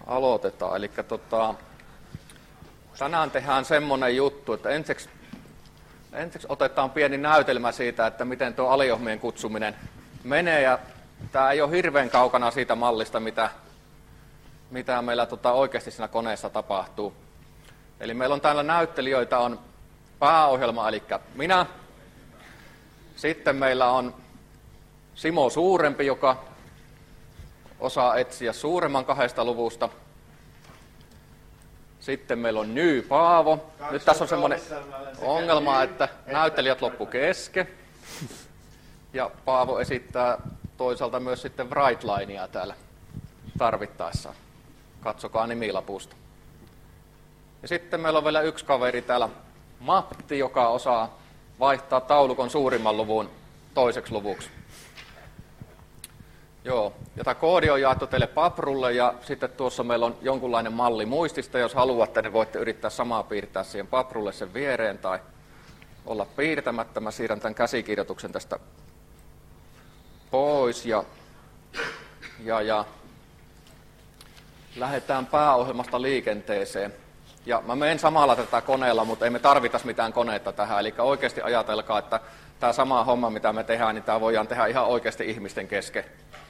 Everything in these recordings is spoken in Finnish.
Aloitetaan. Eli tänään tehdään semmoinen juttu, että ensiksi otetaan pieni näytelmä siitä, että miten tuo aliohmien kutsuminen menee. Ja tämä ei ole hirveän kaukana siitä mallista, mitä meillä oikeasti siinä koneessa tapahtuu. Eli meillä on täällä näyttelijöitä, on pääohjelma, eli minä. Sitten meillä on Simo Suurempi, joka osaa etsiä suuremman 2 luvusta. Sitten meillä on Ny Paavo. Nyt tässä on semmoinen ongelma, että näyttelijät loppu kesken. Ja Paavo esittää toisaalta myös sitten Brightlinea täällä tarvittaessa. Katsokaa nimilapusta. Ja sitten meillä on vielä yksi kaveri täällä, Matti, joka osaa vaihtaa taulukon suurimman luvun 2 luvuksi. Joo, ja tämä koodi on jaettu teille paprulle ja sitten tuossa meillä on jonkunlainen malli muistista. Jos haluatte, niin voitte yrittää samaa piirtää siihen paprulle sen viereen tai olla piirtämättä. Mä siirrän tämän käsikirjoituksen tästä pois ja lähdetään pääohjelmasta liikenteeseen. Ja mä menen samalla tätä koneella, mutta ei me tarvitas mitään koneetta tähän. Eli oikeasti ajatelkaa, että tämä sama homma, mitä me tehdään, niin tämä voidaan tehdä ihan oikeasti ihmisten kesken.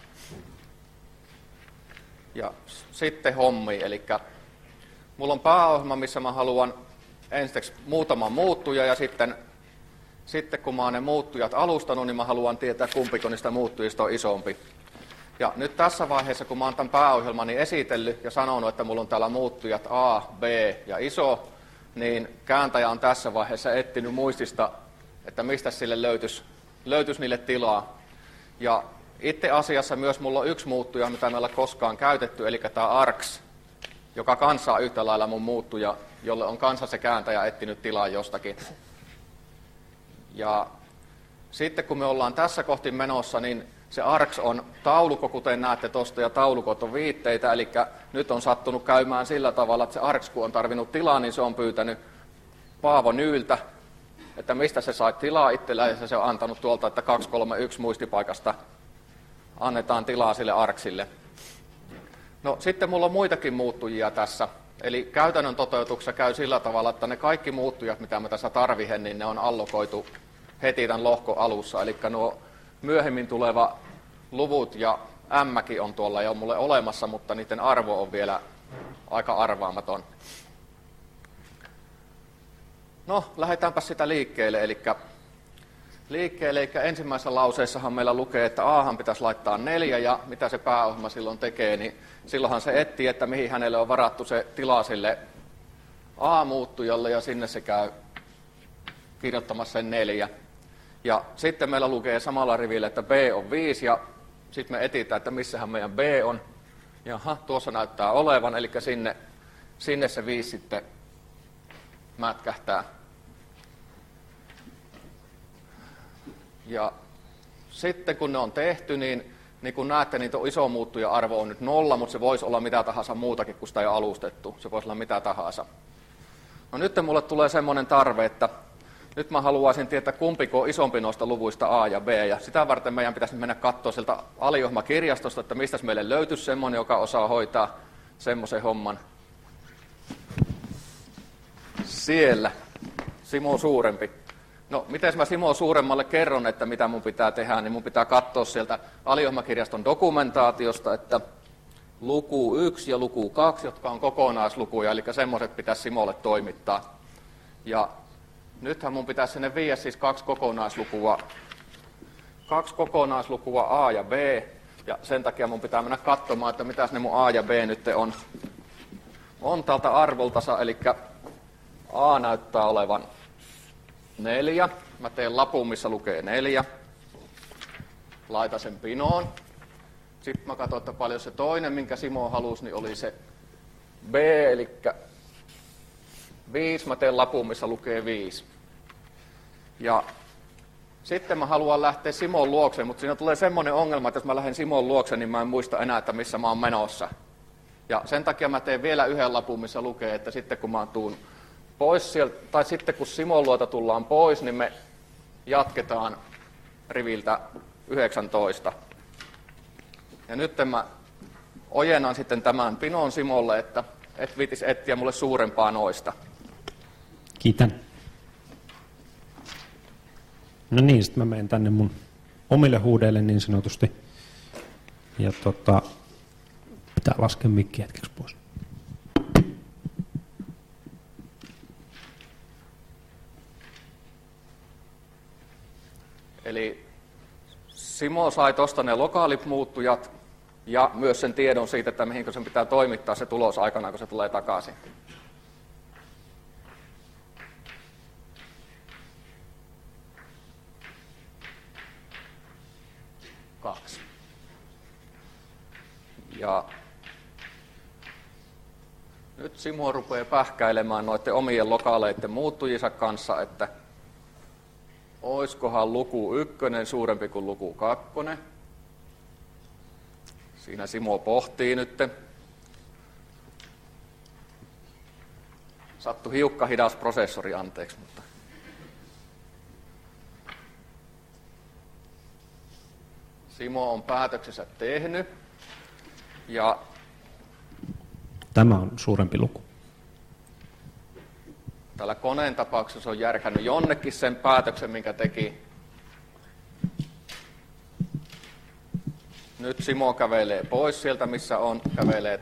Ja sitten hommi, eli mulla on pääohjelma, missä mä haluan ensiksi muutaman muuttuja ja sitten kun mä oon ne muuttujat alustanut, niin mä haluan tietää, kumpiko niistä muuttujista on isompi. Ja nyt tässä vaiheessa, kun mä oon tämän pääohjelmani esitellyt ja sanonut, että mulla on täällä muuttujat A, B ja iso, niin kääntäjä on tässä vaiheessa etsinyt muistista, että mistä sille löytyisi niille tilaa. Ja itse asiassa myös mulla on yksi muuttuja, mitä meillä koskaan käytetty, eli tämä ARCS, joka kanssa on yhtä lailla mun muuttuja, jolle on kanssa se kääntäjä etsinyt tilaa jostakin. Ja sitten kun me ollaan tässä kohti menossa, niin se ARCS on taulukko, kuten näette tuosta, ja taulukot on viitteitä, eli nyt on sattunut käymään sillä tavalla, että se ARCS, kun on tarvinnut tilaa, niin se on pyytänyt Paavo Nyltä, että mistä se sai tilaa itsellään, ja se on antanut tuolta, että 231 muistipaikasta annetaan tilaa sille ARCSille. No sitten mulla on muitakin muuttujia tässä, eli käytännön toteutuksessa käy sillä tavalla, että ne kaikki muuttujat, mitä mä tässä tarvihen, niin ne on allokoitu heti tämän lohkon alussa, eli nuo myöhemmin tuleva luvut ja M-kin on tuolla jo mulle olemassa, mutta niiden arvo on vielä aika arvaamaton. No, lähdetäänpä sitä liikkeelle, eli ensimmäisessä lauseessahan meillä lukee, että Ahan pitäisi laittaa 4, ja mitä se pääohjelma silloin tekee, niin silloinhan se etsii, että mihin hänelle on varattu se tila sille A-muuttujalle, ja sinne se käy kirjoittamassa sen 4. Ja sitten meillä lukee samalla rivillä, että B on 5, ja sitten me etsitään, että missähän meidän B on. Jaha, tuossa näyttää olevan, eli sinne se 5 sitten mätkähtää. Ja sitten kun ne on tehty, niin kun näette, niin tuo iso muuttuja-arvo on nyt 0, mutta se voisi olla mitä tahansa muutakin, kun sitä ei ole alustettu. Se voisi olla mitä tahansa. No nyt mulle tulee semmoinen tarve, että nyt mä haluaisin tietää, kumpiko on isompi noista luvuista A ja B, ja sitä varten meidän pitäisi mennä katsoa sieltä aliohjelmakirjastosta, että mistä meille löytyisi semmoinen, joka osaa hoitaa semmoisen homman. Siellä, Simo Suurempi. No, miten mä Simo Suuremmalle kerron, että mitä mun pitää tehdä, niin mun pitää katsoa sieltä aliohjelmakirjaston dokumentaatiosta, että luku 1 ja luku 2, jotka on kokonaislukuja, eli semmoiset pitäisi Simolle toimittaa. Ja nythän mun pitäisi sinne viedä siis 2 kokonaislukua A ja B, ja sen takia mun pitää mennä katsomaan, että mitäs ne mun A ja B nyt on tältä arvoltansa, eli A näyttää olevan 4. Mä teen lapun, missä lukee 4. Laitan sen pinoon. Sitten mä katson, että paljon se toinen, minkä Simo halusi, niin oli se B, eli 5. Mä teen lapun, missä lukee 5. Ja sitten mä haluan lähteä Simon luokse, mutta siinä tulee semmoinen ongelma, että jos mä lähden Simon luokse, niin mä en muista enää, että missä mä oon menossa. Ja sen takia mä teen vielä yhden lapun, missä lukee, että sitten kun mä tuun pois sieltä, tai sitten kun Simon luota tullaan pois, niin me jatketaan riviltä 19. Ja nyt mä ojennan sitten tämän pinon Simolle, että et viitis etsiä mulle suurempaa noista. Kiitän. No niin, sitten mä menen tänne mun omille huudeille niin sanotusti. Ja pitää laskea mikki hetkeksi pois. Eli Simo sai tuosta ne lokaalit muuttujat ja myös sen tiedon siitä, että mihin sen pitää toimittaa se tulos aikana, kun se tulee takaisin. Kaksi. Ja nyt Simo rupeaa pähkäilemään noiden omien lokaaleiden muuttujinsa kanssa, että oiskohan luku 1 suurempi kuin luku 2. Siinä Simo pohtii nyt. Sattui hiukka hidas prosessori, anteeksi, mutta Simo on päätöksensä tehnyt. Ja tämä on suurempi luku. tällä koneen tapauksessa on järkännyt jonnekin sen päätöksen, minkä teki. Nyt Simo kävelee pois sieltä, missä on, kävelee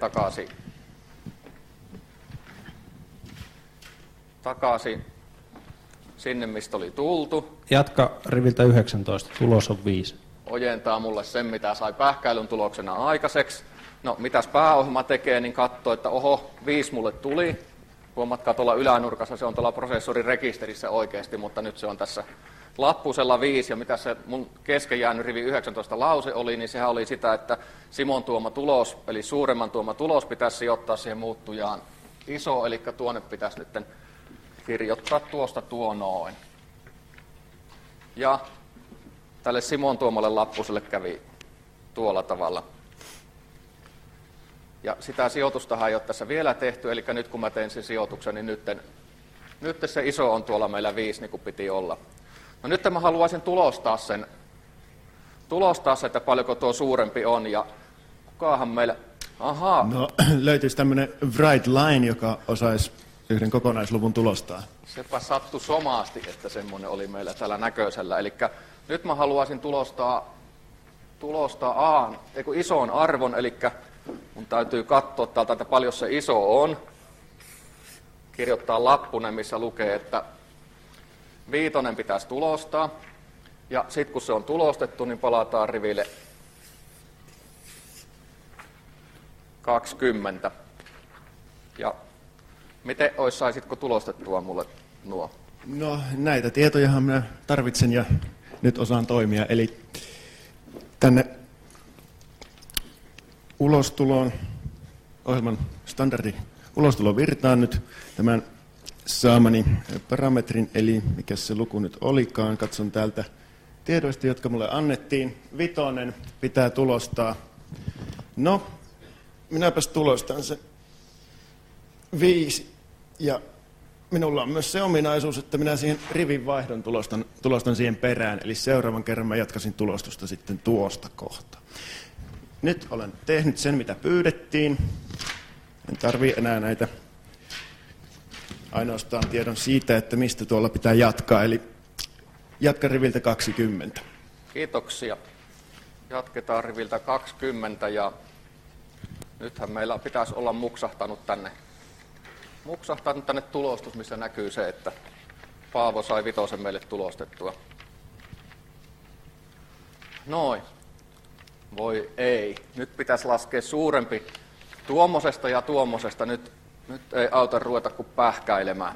takaisin sinne, mistä oli tultu. Jatka riviltä 19, tulos on 5. Ojentaa mulle sen, mitä sai pähkäilyn tuloksena aikaiseksi. No, mitäs pääohjelma tekee, niin katsoo, että oho, 5 mulle tuli. Huomatkaa tuolla ylänurkassa, se on tuolla prosessorin rekisterissä oikeasti, mutta nyt se on tässä lappusella 5. Ja mitä se mun kesken jäänyt rivi 19 lause oli, niin sehän oli sitä, että Simon tuoma tulos, eli suuremman tuoma tulos pitäisi sijoittaa siihen muuttujaan iso, eli tuonne pitäisi nyt kirjoittaa tuosta tuo noin. Ja tälle Simon tuomalle lappuselle kävi tuolla tavalla. Ja sitä sijoitustahan ei ole tässä vielä tehty, eli nyt kun mä teen sen sijoituksen, niin nyt se iso on tuolla meillä 5, niin kuin piti olla. No nyt mä haluaisin tulostaa sen, että paljonko tuo suurempi on, ja kukahan meillä, ahaa. No löytyisi tämmöinen Wright Line, joka osaisi yhden kokonaisluvun tulostaa. Sepä sattui somaasti, että semmoinen oli meillä tällä näköisellä. Eli nyt mä haluaisin tulostaa ison arvon, eli mun täytyy katsoa täältä, että paljon se iso on. Kirjoittaa lappunen, missä lukee, että 5 pitäisi tulostaa. Ja sitten kun se on tulostettu, niin palataan riville 20. Ja miten saisitko tulostettua mulle nuo? No näitä tietojahan minä tarvitsen ja nyt osaan toimia. Eli tänne ulostuloon, ohjelman standardi ulostulon virtaan nyt tämän saamani parametrin, eli mikä se luku nyt olikaan. Katson täältä tiedoista, jotka mulle annettiin. 5 pitää tulostaa. No, minäpäs tulostan se 5. Ja minulla on myös se ominaisuus, että minä siihen rivin vaihdon tulostan siihen perään. Eli seuraavan kerran mä jatkasin tulostusta sitten tuosta kohtaa. Nyt olen tehnyt sen, mitä pyydettiin. En tarvitse enää näitä ainoastaan tiedon siitä, että mistä tuolla pitää jatkaa. Eli jatka riviltä 20. Kiitoksia. Jatketaan riviltä 20 ja nythän meillä pitäisi olla muksahtanut tänne tulostus, missä näkyy se, että Paavo sai 5 meille tulostettua. Noin. Voi ei. Nyt pitäisi laskea suurempi tuommoisesta ja tuommoisesta. Nyt ei auta ruveta kuin pähkäilemään.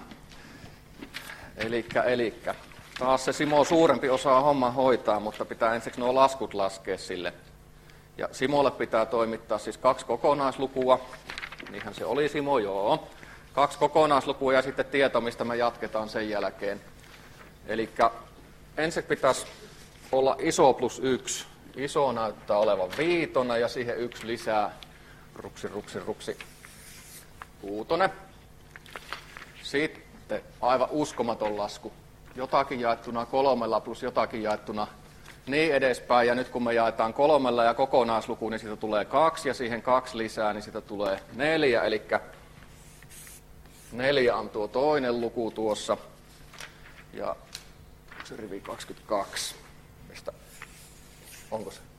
Elikkä. Taas se Simo suurempi osaa homman hoitaa, mutta pitää ensiksi nuo laskut laskea sille. Ja Simolle pitää toimittaa siis 2 kokonaislukua. Niinhän se oli Simo, joo. 2 kokonaislukua ja sitten tieto, mistä me jatketaan sen jälkeen. Elikkä ensin pitäisi olla iso plus 1. Iso näyttää olevan 5 ja siihen 1 lisää. Ruksi. 6. Sitten aivan uskomaton lasku. Jotakin jaettuna 3 plus jotakin jaettuna niin edespäin. Ja nyt kun me jaetaan 3 ja kokonaisluku, niin siitä tulee 2 ja siihen 2 lisää, niin siitä tulee 4. Eli 4 on tuo toinen luku tuossa. Ja se rivi 22. Mistä? Onko se?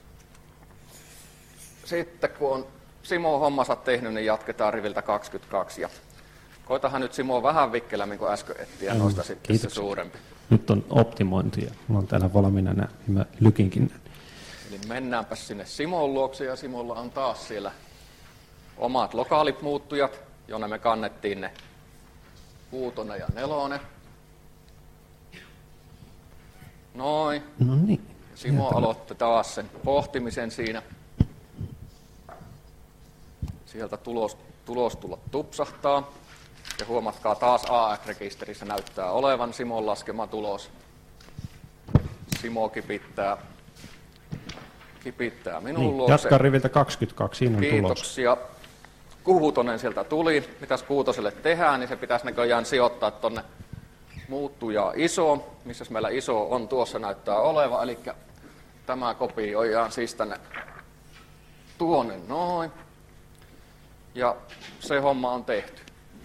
Sitten kun on Simo hommansa tehnyt, niin jatketaan riviltä 22. Ja koitahan nyt Simo vähän vikkelämmin kuin äsken etsiä, noista sitten kiitoksia. Se suurempi. Nyt on optimointi ja mulla on täällä valmiina nämä, niin mä lykinkin näin. Eli mennäänpä sinne Simon luokse ja Simolla on taas siellä omat lokaalit muuttujat, jonne me kannettiin ne 6 ja 4. Noin. No niin. Simo aloitti taas sen pohtimisen siinä. Sieltä tulostulot tupsahtaa. Ja huomatkaa taas AF-rekisterissä näyttää olevan Simon laskema tulos. Simo kipittää minun niin, luokse. Jatka riviltä 22, siinä on Kiitoksia. Kuutonen sieltä tuli. Mitäs Kuutoselle tehdään, niin se pitäisi näköjään sijoittaa tonne muuttujaa iso. Missä meillä iso on, tuossa näyttää oleva. Eli tämä kopioidaan siis tänne tuonne noin. Ja se homma on tehty.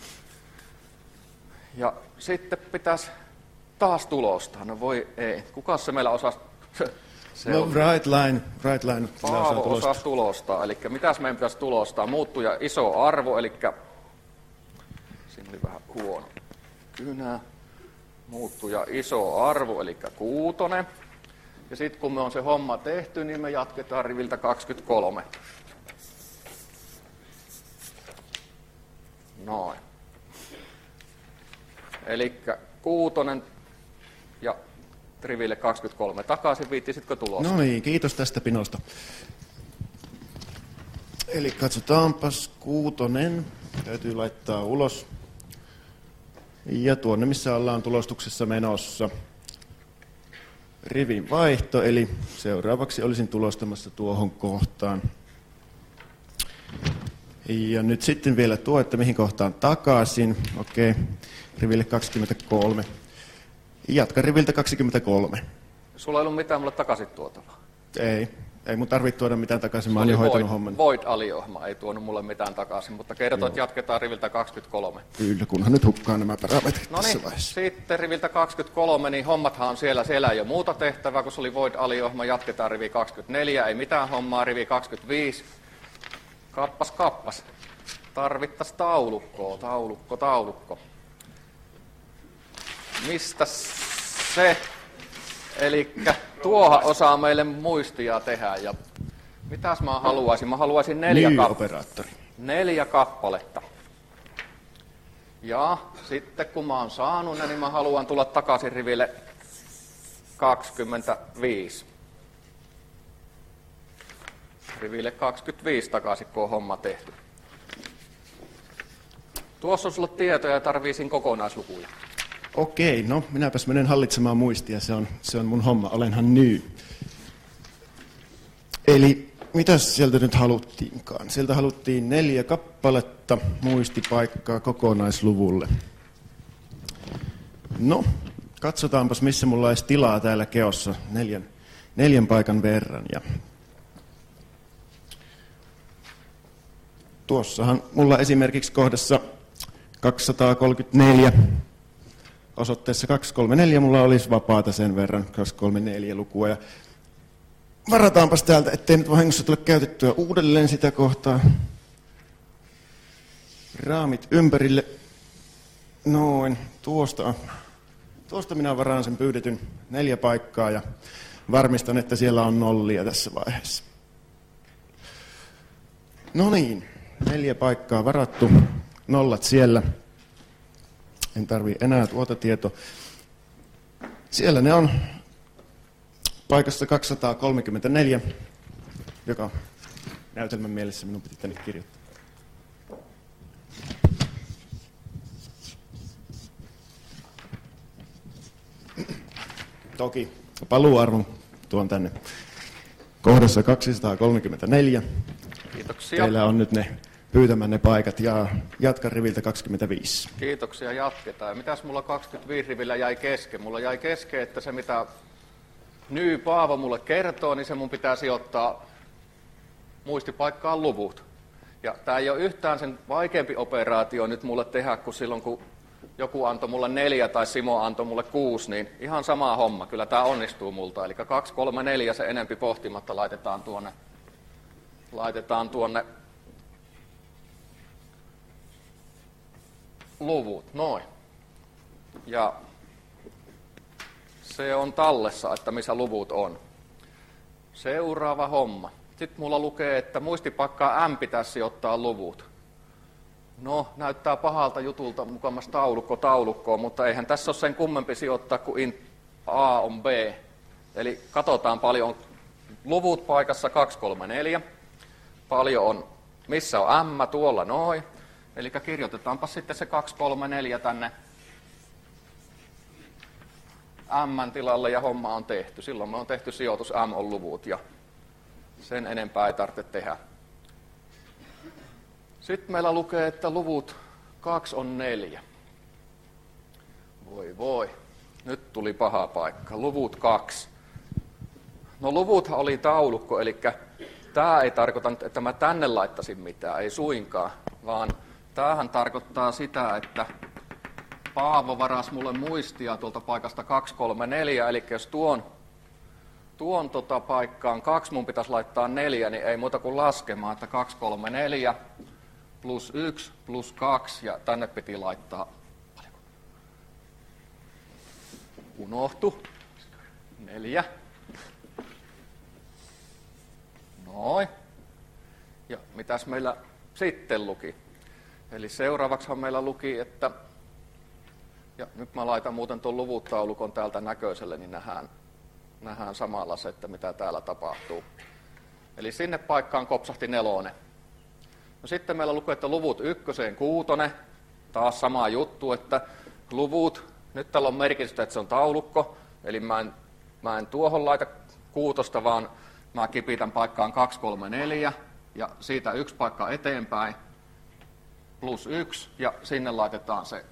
Ja sitten pitäisi taas tulostaa. No voi ei. Kukas se meillä osaa? No right line. Paavo osaa tulostaa. Eli mitäs meidän pitäisi tulostaa? Muuttuja iso arvo, eli siinä oli vähän huono kynä. Muuttuja iso arvo, eli 6. Ja sitten kun me on se homma tehty, niin me jatketaan riviltä 23. Noin. Eli 6 ja riville 23 takaisin. Viittisitkö tulosta? No niin, kiitos tästä pinosta. Eli katsotaanpas 6. Täytyy laittaa ulos. Ja tuonne, missä ollaan tulostuksessa menossa. Rivin vaihto, eli seuraavaksi olisin tulostamassa tuohon kohtaan. Ja nyt sitten vielä tuo, että mihin kohtaan takaisin. Okei, riville 23. Jatka riviltä 23. Sulla ei ollut mitään mulle takaisin tuotavaa? Ei mun tarvitse tuoda mitään takaisin, mä oon jo hoitanut homman. Void-aliohma ei tuonut mulle mitään takaisin, mutta kertoo, että jatketaan riviltä 23. Kyllä, kunhan nyt hukkaan nämä parametrit tässä vaiheessa. Sitten riviltä 23, niin hommathan on siellä ei ole muuta tehtävää, kun se oli Void-aliohma, jatketaan rivi 24, ei mitään hommaa, rivi 25. Kappas. Tarvittais taulukko. Mistä se? Elikkä tuohan osaa meille muistia tehdä. Ja mitäs mä haluaisin? Mä haluaisin 4 kappaletta. Ja sitten kun mä oon saanut ne, niin mä haluan tulla takaisin riville 25. Riville 25 takaisin, kun on homma tehty. Tuossa on sulla tietoja ja tarviisin kokonaislukuja. Okei, no minäpäs menen hallitsemaan muistia, se on mun homma, olenhan new. Eli mitäs sieltä nyt haluttiinkaan? Sieltä haluttiin 4 kappaletta muistipaikkaa kokonaisluvulle. No, katsotaanpas missä mulla olisi tilaa täällä keossa 4 paikan verran. Ja tuossahan mulla esimerkiksi kohdassa 234 osoitteessa 234 mulla olisi vapaata sen verran, 234 lukua. Ja varataanpas täältä, ettei nyt vahingossa tule käytettyä uudelleen sitä kohtaa. Raamit ympärille. Noin, tuosta minä varaan sen pyydetyn 4 paikkaa ja varmistan, että siellä on nollia tässä vaiheessa. No niin, 4 paikkaa varattu, nollat siellä. En tarvii enää tuota tietoa. Siellä ne on paikassa 234, joka näytelmän mielessä minun piti tänne kirjoittaa. Toki paluuarvon tuon tänne kohdassa 234. Kiitoksia. Teillä on nyt ne pyytämänne paikat ja jatka riviltä 25. Kiitoksia, jatketaan. Mitäs mulla 25 rivillä jäi kesken? Mulla jäi kesken, että se mitä Paavo mulle kertoo, niin se mun pitää sijoittaa muistipaikkaan luvut. Ja tää ei ole yhtään sen vaikeampi operaatio nyt mulle tehdä kuin silloin, kun joku antoi mulle 4 tai Simo antoi mulle 6, niin ihan sama homma. Kyllä tää onnistuu multa. Eli 2, 3, 4 se enempi pohtimatta laitetaan tuonne luvut. Noin. Ja se on tallessa, että missä luvut on. Seuraava homma. Sitten mulla lukee, että muistipaikkaan M pitäisi sijoittaa luvut. No, näyttää pahalta jutulta mukamas taulukkoon, mutta eihän tässä ole sen kummempi sijoittaa kuin int A on B. Eli katsotaan paljon on luvut paikassa 2, 3, 4. Paljon on, missä on M, tuolla noin. Eli kirjoitetaanpa sitten se 2, 3, 4 tänne M tilalle ja homma on tehty. Silloin me on tehty sijoitus M on luvut ja sen enempää ei tarvitse tehdä. Sitten meillä lukee, että luvut 2 on 4. Voi. Nyt tuli paha paikka. Luvut 2. No luvuthan oli taulukko, eli tämä ei tarkoita, että mä tänne laittaisin mitään, ei suinkaan, vaan tämähän tarkoittaa sitä, että Paavo varasi mulle muistia tuolta paikasta 2, 3, 4, eli jos tuon paikkaan 2 mun pitäisi laittaa 4, niin ei muuta kuin laskemaan, että 2, 3, 4 plus 1 plus 2 ja tänne piti laittaa, unohtu, 4. Noin. Ja mitäs meillä sitten luki? Eli seuraavaksihan meillä luki, että, ja nyt mä laitan muuten tuon luvuttaulukon täältä näköiselle, niin nähdään samalla se, että mitä täällä tapahtuu. Eli sinne paikkaan kopsahti 4. No sitten meillä lukee, että luvut 1, 6. Taas sama juttu, että luvut, nyt täällä on merkitystä, että se on taulukko, eli mä en tuohon laita 6, vaan mä kipitän paikkaan 2, 3, 4 ja siitä 1 paikka eteenpäin plus 1 ja sinne laitetaan se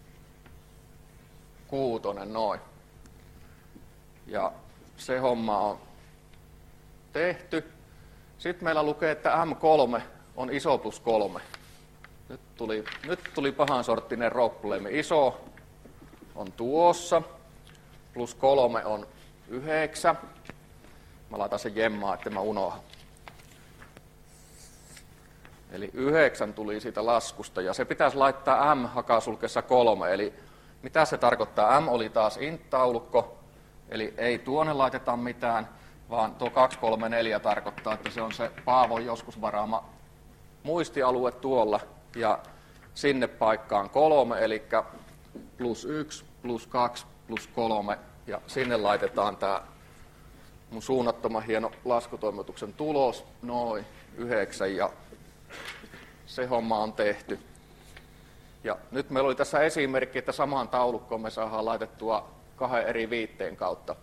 6 noin. Ja se homma on tehty. Sitten meillä lukee, että M3 on iso plus 3. Nyt tuli pahan sorttinen roppuleemi. Iso on tuossa, plus 3 on 9. Mä laitan sen jemmaa, että mä unohan. Eli 9 tuli siitä laskusta ja se pitäisi laittaa M-hakasulkessa 3. Eli mitä se tarkoittaa? M oli taas int-taulukko, eli ei tuonne laiteta mitään, vaan tuo 2, 3, 4 tarkoittaa, että se on se Paavon joskus varaama muistialue tuolla ja sinne paikkaan 3, eli plus 1, plus 2, plus 3 ja sinne laitetaan tämä mun suunnattoman hieno laskutoimituksen tulos, noin 9 ja se homma on tehty. Ja nyt meillä oli tässä esimerkki, että samaan taulukkoon me saadaan laitettua 2 eri viitteen kautta.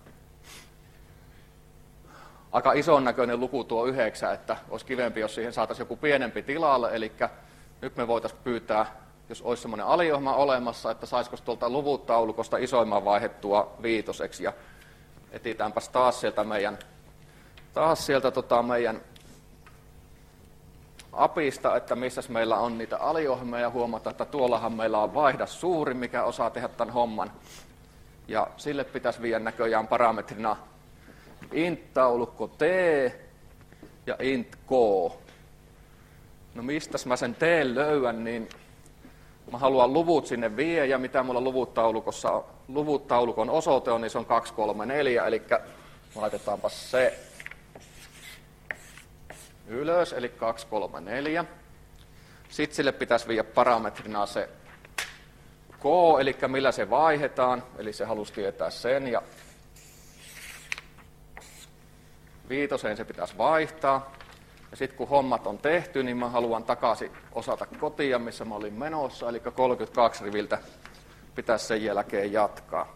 Aika ison näköinen luku tuo 9, että olisi kivempi, jos siihen saataisiin joku pienempi tilalle. Eli nyt me voitaisiin pyytää, jos olisi semmoinen aliohjelma olemassa, että saisiko tuolta luvuttaulukosta isoimman vaihdettua 5. Ja etitäänpäs taas sieltä meidän apista, että missä meillä on niitä aliohjelmia ja huomata, että tuollahan meillä on vaihda suuri, mikä osaa tehdä tämän homman. Ja sille pitäisi viedä näköjään parametrina int-taulukko t ja int k. No mistäs mä sen t löydän, niin mä haluan luvut sinne vie ja mitä mulla luvuttaulukon osoite on, niin se on 2, 3, 4, eli laitetaanpa se ylös, eli 2, 3, 4. Sitten sille pitäisi viedä parametrina se k, eli millä se vaihdetaan, eli se halusi tietää sen, ja 5 se pitäisi vaihtaa. Ja sitten kun hommat on tehty, niin mä haluan takaisin osata kotia, missä mä olin menossa, eli 32 riviltä pitäisi sen jälkeen jatkaa.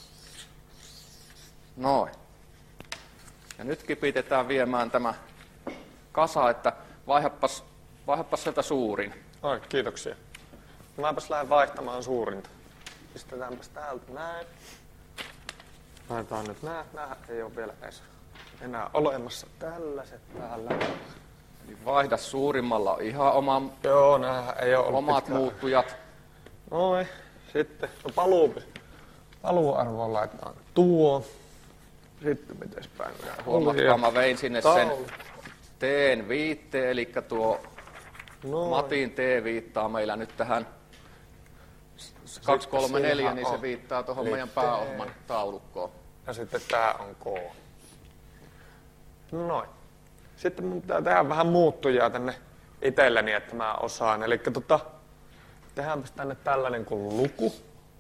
Noin. Ja nyt kipitetään viemään tämä kasa, että vaihdapas sieltä suurin. Oi, kiitoksia. Mäpäs lähden vaihtamaan suurinta. Pistetäänpäs täältä näin. Laitetaan nyt nää ei ole vielä edes enää olemassa tällaiset täällä. Eli vaihda suurimmalla on ihan Joo, nää ei ole omat pitkään. muuttujat. Noin, sitten paluuarvoon laitetaan tuo. Sitten mites päin minä Huomatkaa, mä vein sinne sen teen viitteen, eli tuo Matin T viittaa meillä nyt tähän 234, niin se viittaa tuohon meidän pääohjelman taulukkoon. Ja sitten tää on K. Noin. Sitten mun pitää tehdä vähän muuttujia tänne itselleni, että mä osaan. Eli tehdäänpäs tänne tällainen kuin luku.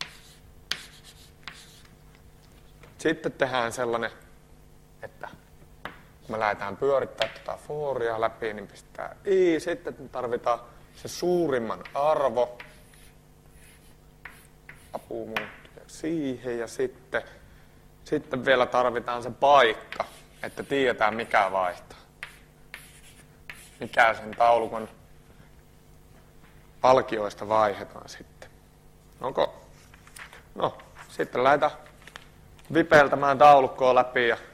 Sitten tehdään sellainen, että kun me lähdetään pyörittämään tätä fooria läpi, niin pistää I. Sitten me tarvitaan se suurimman arvo. Apumuuttuja siihen ja sitten vielä tarvitaan se paikka, että tiedetään mikä vaihtaa. Mikä sen taulukon palkioista vaihdetaan sitten. Onko? No, sitten lähdetään vipeltämään taulukkoa läpi ja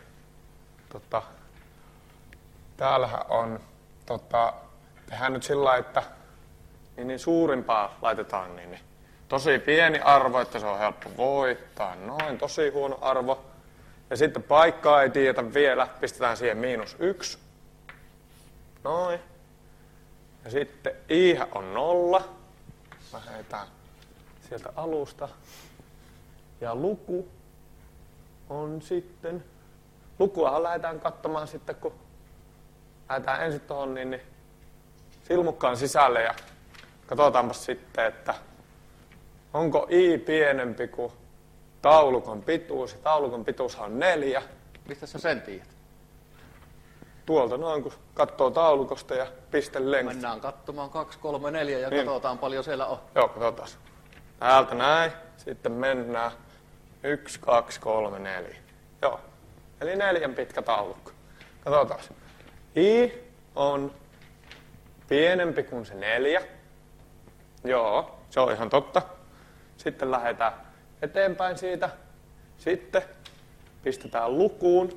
täällähän on tehdään nyt sillä lailla, että niin suurimpaa laitetaan niin tosi pieni arvo, että se on helppo voittaa. Noin, tosi huono arvo. Ja sitten paikkaa ei tiedetä vielä, pistetään siihen -1. Noin. Ja sitten I on 0. Lähdetään sieltä alusta. Ja luku on sitten, lukuahan lähdetään katsomaan sitten, kun lähdetään ensin tuohon niin silmukkaan sisälle ja katsotaanpa sitten, että onko I pienempi kuin taulukon pituus. Ja taulukon pituushan on 4. Mistä sä sen tiedät? Tuolta noin, kun katsoo taulukosta ja pistelengti. Mennään katsomaan 2, 3, 4 ja katsotaan paljon siellä on. Joo, katsotaan. Täältä näin. Sitten mennään 1, 2, 3, 4. Joo. Eli 4 pitkä taulukko. Katsotaan. I on pienempi kuin se 4. Joo, se on ihan totta. Sitten lähdetään eteenpäin siitä. Sitten pistetään lukuun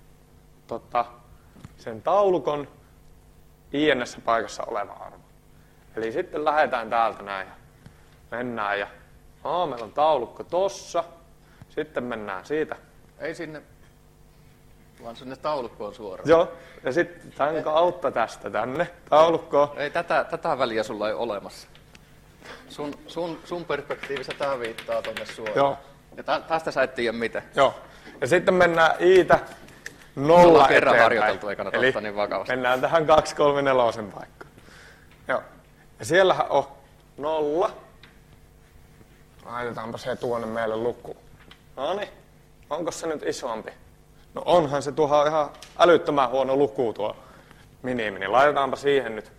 sen taulukon INS-paikassa oleva arvo. Eli sitten lähdetään täältä näin ja mennään ja meillä on taulukko tossa. Sitten mennään siitä. Ei sinne, vaan sinne taulukkoon suoraan. Joo, ja sitten tämän kautta tästä tänne taulukkoon. Ei, tätä väliä sulla ei ole olemassa. Sun perspektiivissä tää viittaa tonne suoraan. Joo. Ja tästä sä et tiedä mitä. Joo. Ja sitten mennään Iitä Me 0 ollaan kerran eteenpäin. harjoiteltu, ei kannata Eli ottaa niin vakavasti. mennään tähän 2, 3, 4 paikkaan. Joo. Ja siellähän on 0. Laitetaanpa se tuonne meille lukuun. Noniin. Onko se nyt isompi? No onhan se, tuohon on ihan älyttömän huono luku tuo minimi, niin laitetaanpa siihen nyt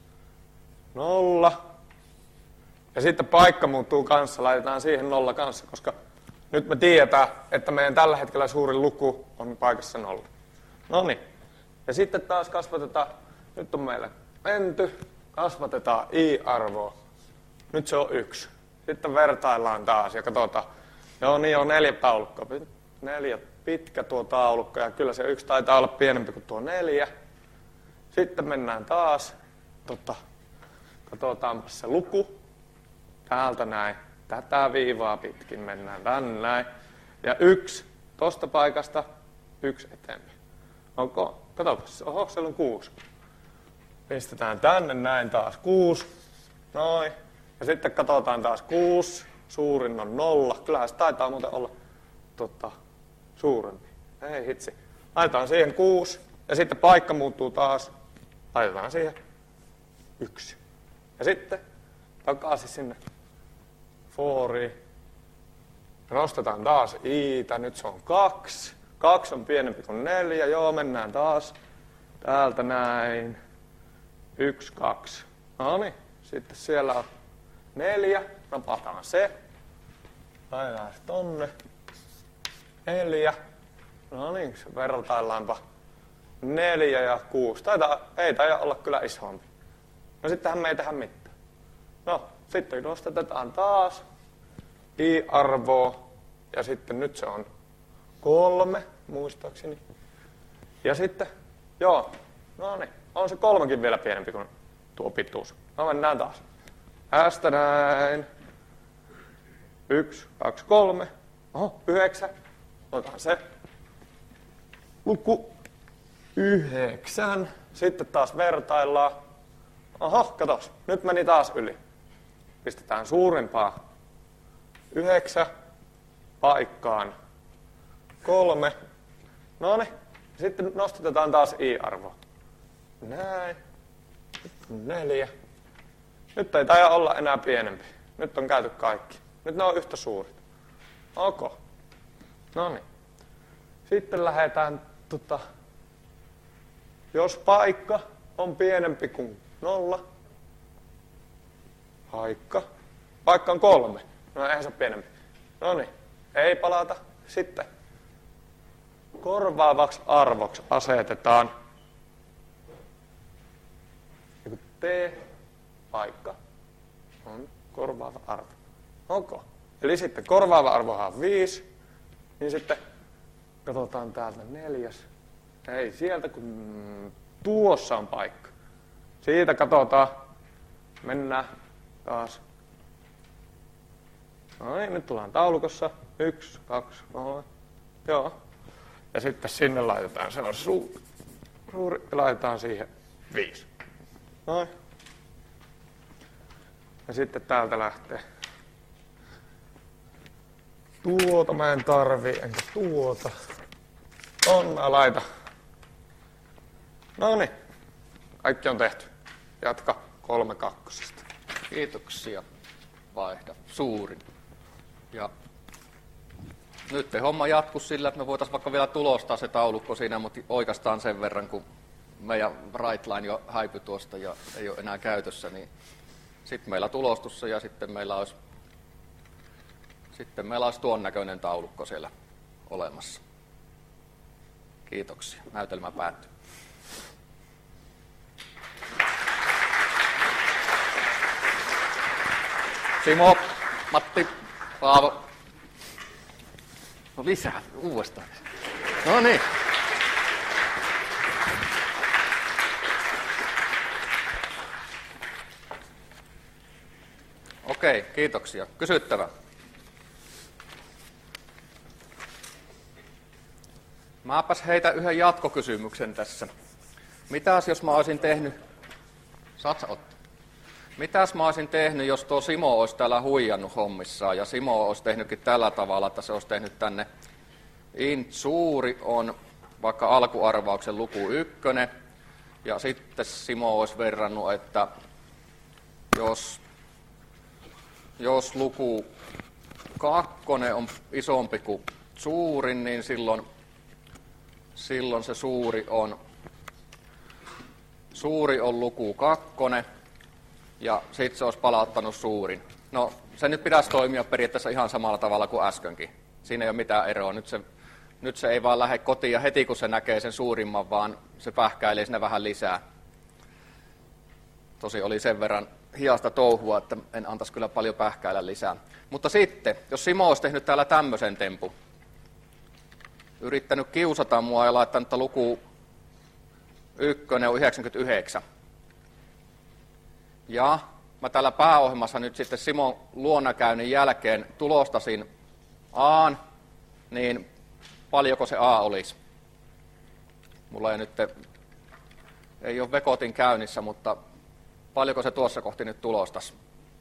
0. Ja sitten paikka muuttuu kanssa, laitetaan siihen 0 kanssa, koska nyt me tiedetään, että meidän tällä hetkellä suurin luku on paikassa 0. Noniin. Ja sitten taas kasvatetaan, nyt on meillä menty, kasvatetaan I-arvoa. Nyt se on 1. Sitten vertaillaan taas ja katsotaan. Joo, niin on 4 taulukkoa. 4 pitkä tuo taulukko ja kyllä se 1 taitaa olla pienempi kuin tuo 4. Sitten mennään taas. Katsotaanpa se luku. Täältä näin. Tätä viivaa pitkin mennään tänne näin. Ja 1 tosta paikasta, 1 eteenpäin. Onko? Katsotaan, oho, siellä on 6. Pistetään tänne näin taas 6. Noin. Ja sitten katsotaan taas 6. Suurin on 0. Kyllähän se taitaa muuten olla suurempi. Ei hitsi. Laitetaan siihen 6. Ja sitten paikka muuttuu taas. Laitetaan siihen 1. Ja sitten takaisin sinne foriin. Nostetaan taas Iitä. Nyt se on 2. 2 on pienempi kuin 4. Joo, mennään taas täältä näin. 1, 2. Noniin. Sitten siellä on 4. Napataan se. Laitetaan se tonne. 4. No niin, vertaillaanpa 4 ja 6. Ei taida olla kyllä isompi. No sittenhän me ei tehdä mitään. No, sitten nostetetaan taas I-arvoa. Ja sitten nyt se on 3, muistaakseni. Ja sitten, joo, no niin, on se 3kin vielä pienempi kuin tuo pituus. No mennään taas. Tästä näin. 1, 2, 3. Oho, 9. Otetaan se. Luku 9. Sitten taas vertaillaan. Oho, katos. Nyt meni taas yli. Pistetään suurimpaa. 9 paikkaan 3. Noniin. Sitten nostetaan taas i-arvo. Näin. 4. Nyt ei taida olla enää pienempi. Nyt on käyty kaikki. Nyt ne on yhtä suurit. Ok. Noniin. Sitten lähdetään, jos paikka on pienempi kuin 0, paikka on 3. No eihän se ole pienempi. Noniin. Ei palata. Sitten korvaavaksi arvoksi asetetaan t, paikka on korvaava arvo. Onko? Eli sitten korvaava arvohan on 5, niin sitten katsotaan täältä 4. Ei sieltä, kun tuossa on paikka. Siitä katsotaan. Mennään taas. No niin, nyt tullaan taulukossa. 1, 2, 3. Joo. Ja sitten sinne laitetaan, se on suuri, ja laitetaan siihen 5. Noin. Ja sitten täältä lähtee. Tuota mä en tarvii, enkä tuota. Mä laita. Noniin. Kaikki on tehty. Jatka 3 kakkosesta. Kiitoksia. Vaihda. Suurin. Ja nyt homma jatkuu sillä, että me voitaisiin vaikka vielä tulostaa se taulukko siinä, mutta oikeastaan sen verran, kun meidän right line jo häipyi tuosta ja ei ole enää käytössä, niin sitten meillä tulostussa ja sitten meillä olisi tuon näköinen taulukko siellä olemassa. Kiitoksia. Näytelmä päättyy. Simo, Matti, Paavo. No lisää, uudestaan. No niin. Okei, kiitoksia. Kysyttävä. Mäpäs heitä yhden jatkokysymyksen tässä. Mitäs jos mä olisin tehnyt... Saatko ottaa? Mitäs mä olisin tehnyt, jos tuo Simo olisi täällä huijannut hommissaan ja Simo olisi tehnytkin tällä tavalla, että se olisi tehnyt tänne int suuri on vaikka alkuarvauksen luku 1 ja sitten Simo olisi verrannut, että jos luku 2 on isompi kuin suurin, niin silloin se suuri on luku 2. Ja sitten se olisi palauttanut suurin. No, se nyt pitäisi toimia periaatteessa ihan samalla tavalla kuin äskenkin. Siinä ei ole mitään eroa. Nyt se ei vaan lähde kotiin ja heti kun se näkee sen suurimman, vaan se pähkäilee sinne vähän lisää. Tosi oli sen verran hiasta touhua, että en antaisi kyllä paljon pähkäillä lisää. Mutta sitten, jos Simo olisi tehnyt täällä tämmöisen tempun, yrittänyt kiusata mua ja laittanut, että luku 1 on 99. Ja mä täällä pääohjelmassa nyt sitten Simon luonnakäynnin jälkeen tulostasin A:n, niin paljonko se A olisi? Mulla ei ole vekotin käynnissä, mutta paljonko se tuossa kohti nyt tulostas?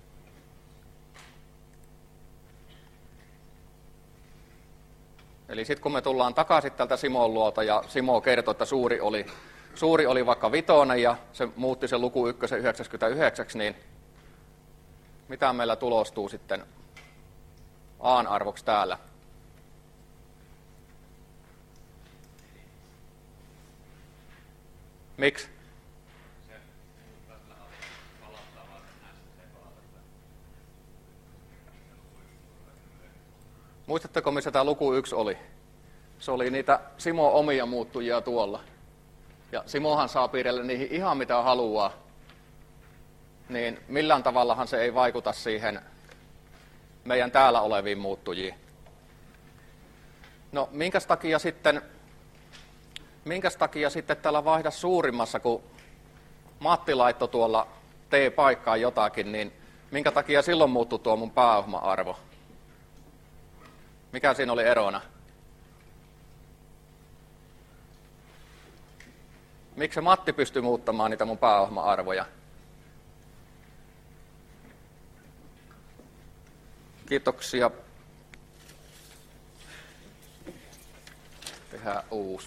Eli sitten kun me tullaan takaisin tältä Simon luolta ja Simo kertoi, että suuri oli vaikka 5 ja se muutti sen luku 1 99, niin mitä meillä tulostuu sitten A:n arvoksi täällä? Miksi? Muistatteko, missä tämä luku 1 oli? Se oli niitä Simon omia muuttujia tuolla. Ja Simohan saa piirrellä niihin ihan mitä haluaa. Niin millään tavallahan se ei vaikuta siihen meidän täällä oleviin muuttujiin. No minkäs takia sitten täällä vaihda suurimmassa, kun Matti laittoi tuolla T-paikkaan jotakin, niin minkä takia silloin muuttui tuo mun pääohma-arvo? Mikä siinä oli erona? Miksi se Matti pystyi muuttamaan niitä mun pääohma-arvoja? Kiitoksia. Tehdään uusi.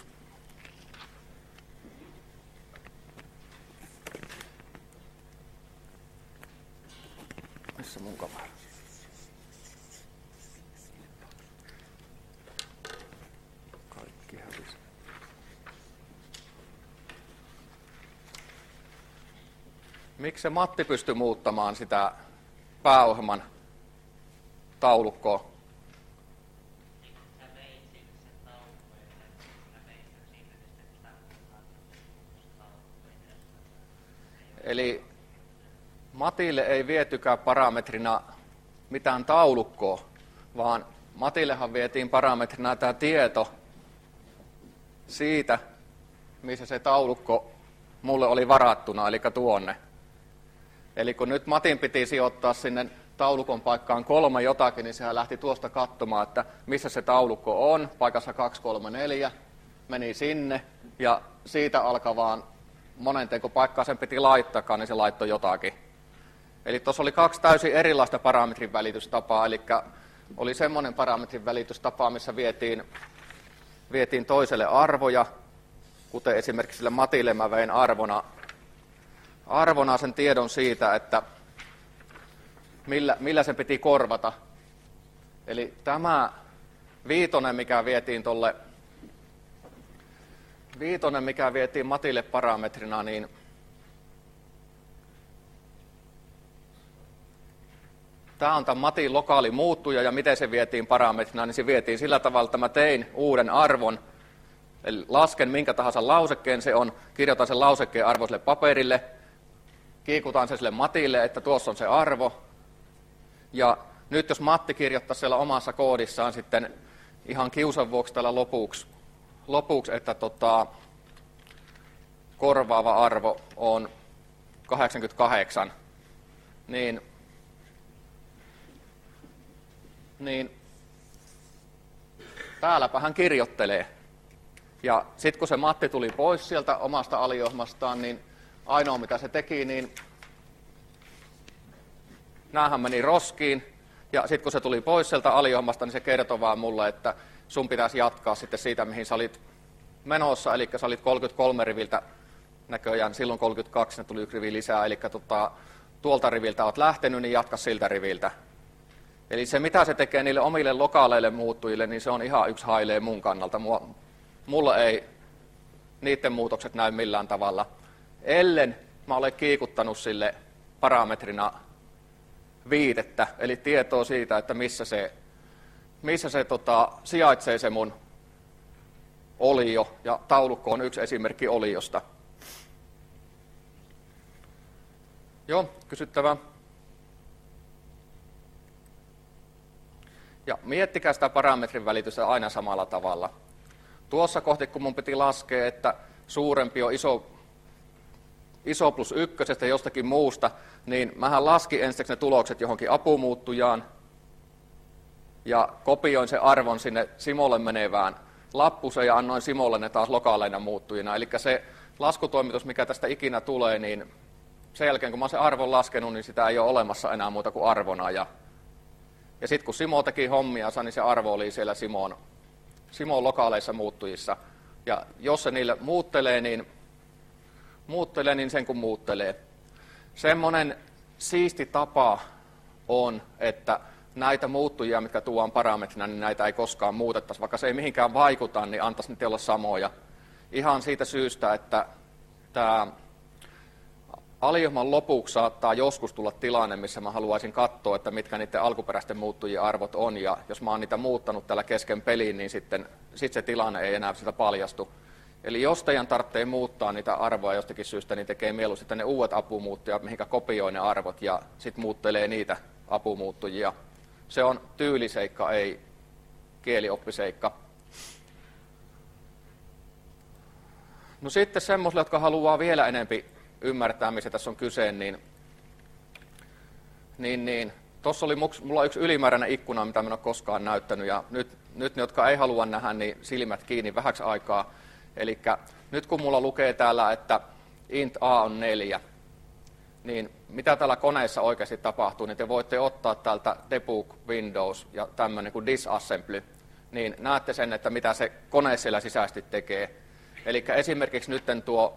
Missä mun kamera? Kaikki hävisi. Miksi se Matti pystyi muuttamaan sitä pääohjelman taulukkoa? Eli Matille ei vietykään parametrina mitään taulukkoa, vaan Matillehan vietiin parametrina tämä tieto siitä, missä se taulukko mulle oli varattuna, eli tuonne. Eli kun nyt Matin piti sijoittaa sinne taulukon paikkaan 3 jotakin, niin sehän lähti tuosta katsomaan, että missä se taulukko on, paikassa 2, 3, 4, meni sinne, ja siitä alkavaan monenteen, kun paikkaa sen piti laittaakaan, niin se laittoi jotakin. Eli tuossa oli 2 täysin erilaista parametrin välitystapaa, eli oli semmoinen parametrin välitystapa, missä vietiin toiselle arvoja, kuten esimerkiksi sille Matille mä vein arvona sen tiedon siitä, että millä sen piti korvata. Eli tämä viitonen, mikä vietiin Matille parametrina, niin tämä on tämä Matin lokaali muuttuja, ja miten se vietiin parametrina, niin se vietiin sillä tavalla, että mä tein uuden arvon, eli lasken minkä tahansa lausekkeen se on, kirjoitan sen lausekkeen arvo sille paperille, kiikutan sen sille Matille, että tuossa on se arvo, ja nyt jos Matti kirjoittaa siellä omassa koodissaan sitten ihan kiusan vuoksi täällä lopuksi että korvaava arvo on 88, niin täälläpä hän kirjoittelee. Ja sitten kun se Matti tuli pois sieltä omasta aliohjelmastaan, niin ainoa mitä se teki, niin näähän meni roskiin. Ja sitten kun se tuli pois sieltä aliohjelmasta, niin se kertoi vaan mulle, että sun pitäisi jatkaa sitten siitä, mihin sä olit menossa. Eli sä olit 33 riviltä, näköjään silloin 32, ne tuli 1 rivi lisää. Eli tuolta riviltä olet lähtenyt, niin jatka siltä riviltä. Eli se, mitä se tekee niille omille lokaaleille muuttujille, niin se on ihan yksi hailee mun kannalta. Mulla ei niiden muutokset näy millään tavalla. Ellen mä olen kiikuttanut sille parametrina viitettä, eli tietoa siitä, että missä se sijaitsee se mun olio, ja taulukko on yksi esimerkki oliosta. Joo, kysyttävää. Ja miettikää sitä parametrin välitystä aina samalla tavalla. Tuossa kohti, kun mun piti laskea, että suurempi on iso plus 1 ja jostakin muusta, niin mähän laskin ensiksi ne tulokset johonkin apumuuttujaan ja kopioin sen arvon sinne Simolle menevään lappuseen ja annoin Simolle ne taas lokaaleina muuttujina. Eli se laskutoimitus, mikä tästä ikinä tulee, niin sen jälkeen kun mä oon sen arvon laskenut, niin sitä ei ole olemassa enää muuta kuin arvona. Ja sitten kun Simo teki hommiansa, niin se arvo oli siellä Simon lokaaleissa muuttujissa. Ja jos se niille muuttelee, niin sen kun muuttelee. Semmoinen siisti tapa on, että näitä muuttujia, mitkä tuodaan parametrina, niin näitä ei koskaan muutettaisi. Vaikka se ei mihinkään vaikuta, niin antaisi niitä olla samoja. Ihan siitä syystä, että tämä aliohjelman lopuksi saattaa joskus tulla tilanne, missä mä haluaisin katsoa, että mitkä niiden alkuperäisten muuttujien arvot on. Ja jos mä oon niitä muuttanut tällä kesken peliin, niin sitten se tilanne ei enää sitä paljastu. Eli jos teidän tarvitsee muuttaa niitä arvoja jostakin syystä, niin tekee mieluusti ne uudet apumuuttujat, mihinkä kopioi ne arvot ja sitten muuttelee niitä apumuuttujia. Se on tyyliseikka, ei kielioppiseikka. No sitten semmoisille, jotka haluaa vielä enempi ymmärtää, missä tässä on kyse, niin tuossa oli mulla yksi ylimääräinen ikkuna, mitä minä en ole koskaan näyttänyt, ja nyt ne, jotka ei halua nähdä, niin silmät kiinni vähäksi aikaa. Eli nyt kun mulla lukee täällä, että int a on 4, niin mitä täällä koneessa oikeasti tapahtuu, niin te voitte ottaa täältä debug Windows ja tämmöinen kuin disassembly, niin näette sen, että mitä se kone siellä sisäisesti tekee. Eli esimerkiksi nyt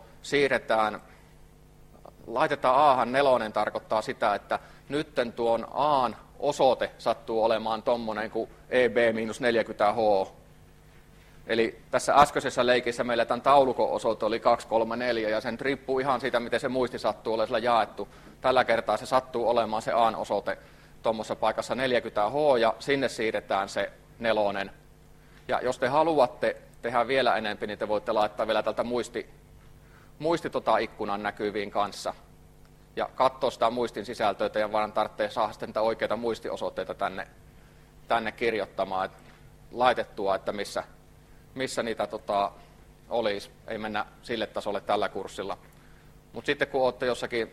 laitetaan A4 tarkoittaa sitä, että nytten tuon A:n osoite sattuu olemaan tommonen kuin EB-40H. Eli tässä äskeisessä leikissä meillä tämän taulukon osoite oli 234 ja sen riippuu ihan siitä, miten se muisti sattuu olemaan sillä jaettu. Tällä kertaa se sattuu olemaan se A:n osoite tuommoisessa paikassa 40H ja sinne siirretään se 4. Ja jos te haluatte tehdä vielä enemmän, niin te voitte laittaa vielä tältä muisti ikkunan näkyviin kanssa. Ja katsoa sitä muistin sisältöä, ja vaan tarvitsee saada sitten niitä oikeita muistiosoitteita tänne kirjoittamaan, laitettua, että missä niitä olisi. Ei mennä sille tasolle tällä kurssilla. Mutta sitten kun olette jossakin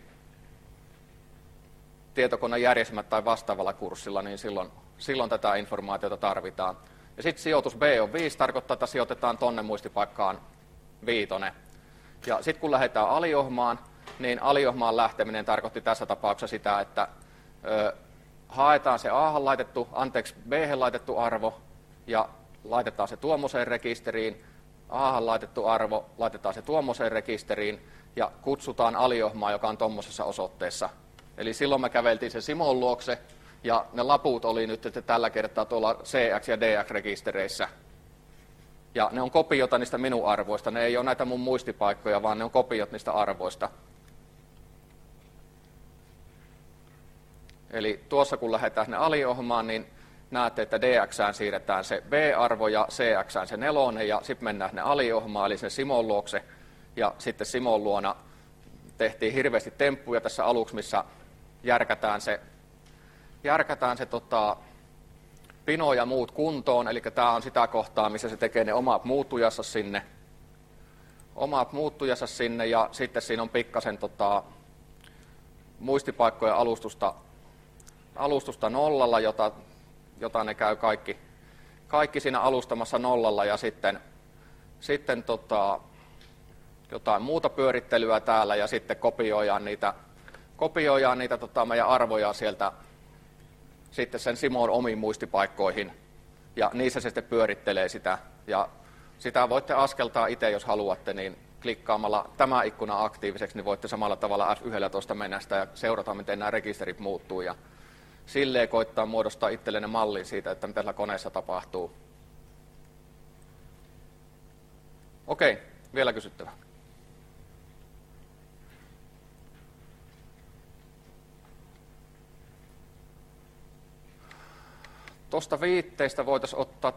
tietokonejärjestelmät tai vastaavalla kurssilla, niin silloin tätä informaatiota tarvitaan. Ja sitten sijoitus B on 5, tarkoittaa, että sijoitetaan tonne muistipaikkaan 5. Ja sitten kun lähdetään aliohmaan, niin aliohmaan lähteminen tarkoitti tässä tapauksessa sitä, että haetaan se B-hen laitettu arvo ja laitetaan se tuommoiseen rekisteriin, A-han laitettu arvo, laitetaan se tuommoiseen rekisteriin ja kutsutaan aliohmaa, joka on tuommoisessa osoitteessa. Eli silloin me käveltiin sen Simon luokse ja ne laput oli nyt että tällä kertaa tuolla CX- ja DX-rekistereissä. Ja ne on kopiota niistä minun arvoista, ne ei ole näitä mun muistipaikkoja, vaan ne on kopiot niistä arvoista. Eli tuossa kun lähdetään sinne aliohmaan, niin näette, että DX:ään siirretään se B-arvo ja CX:ään se 4, ja sitten mennään sinne aliohmaan, eli sen Simon luokse. Ja sitten Simon luona tehtiin hirveästi temppuja tässä aluksi, missä järkätään se pino ja muut kuntoon, eli tämä on sitä kohtaa, missä se tekee ne omat muuttujansa sinne, ja sitten siinä on pikkasen muistipaikkojen alustusta 0, jota ne käy kaikki siinä alustamassa 0, ja sitten jotain muuta pyörittelyä täällä, ja sitten kopioidaan niitä meidän arvoja sieltä sitten sen Simon omiin muistipaikkoihin, ja niissä se sitten pyörittelee sitä, ja sitä voitte askeltaa itse, jos haluatte, niin klikkaamalla tämä ikkuna aktiiviseksi, niin voitte samalla tavalla F11 mennä sitä ja seurata, miten nämä rekisterit muuttuu, ja silleen koittaa muodostaa itsellenne mallin siitä, että mitä koneessa tapahtuu. Okei, vielä kysyttävää. Tuosta viitteistä voitaisiin ottaa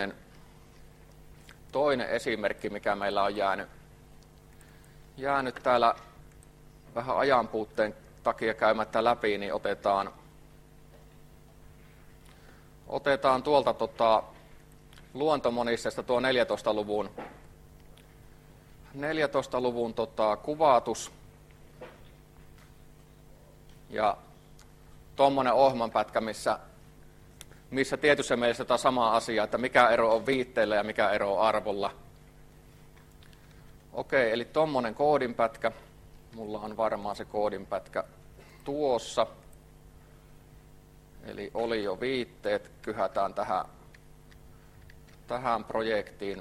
toinen esimerkki, mikä meillä on jäänyt täällä vähän ajanpuutteen takia käymättä läpi, niin otetaan tuolta luontomonistesta tuo 14-luvun kuvatus. Ja tuommoinen ohjelmanpätkä, missä tietyssä mielessä tämä sama asia, että mikä ero on viitteellä ja mikä ero on arvolla. Okei, eli tuommoinen koodinpätkä. Mulla on varmaan se koodinpätkä tuossa. Eli oli jo viitteet, kyhätään tähän projektiin.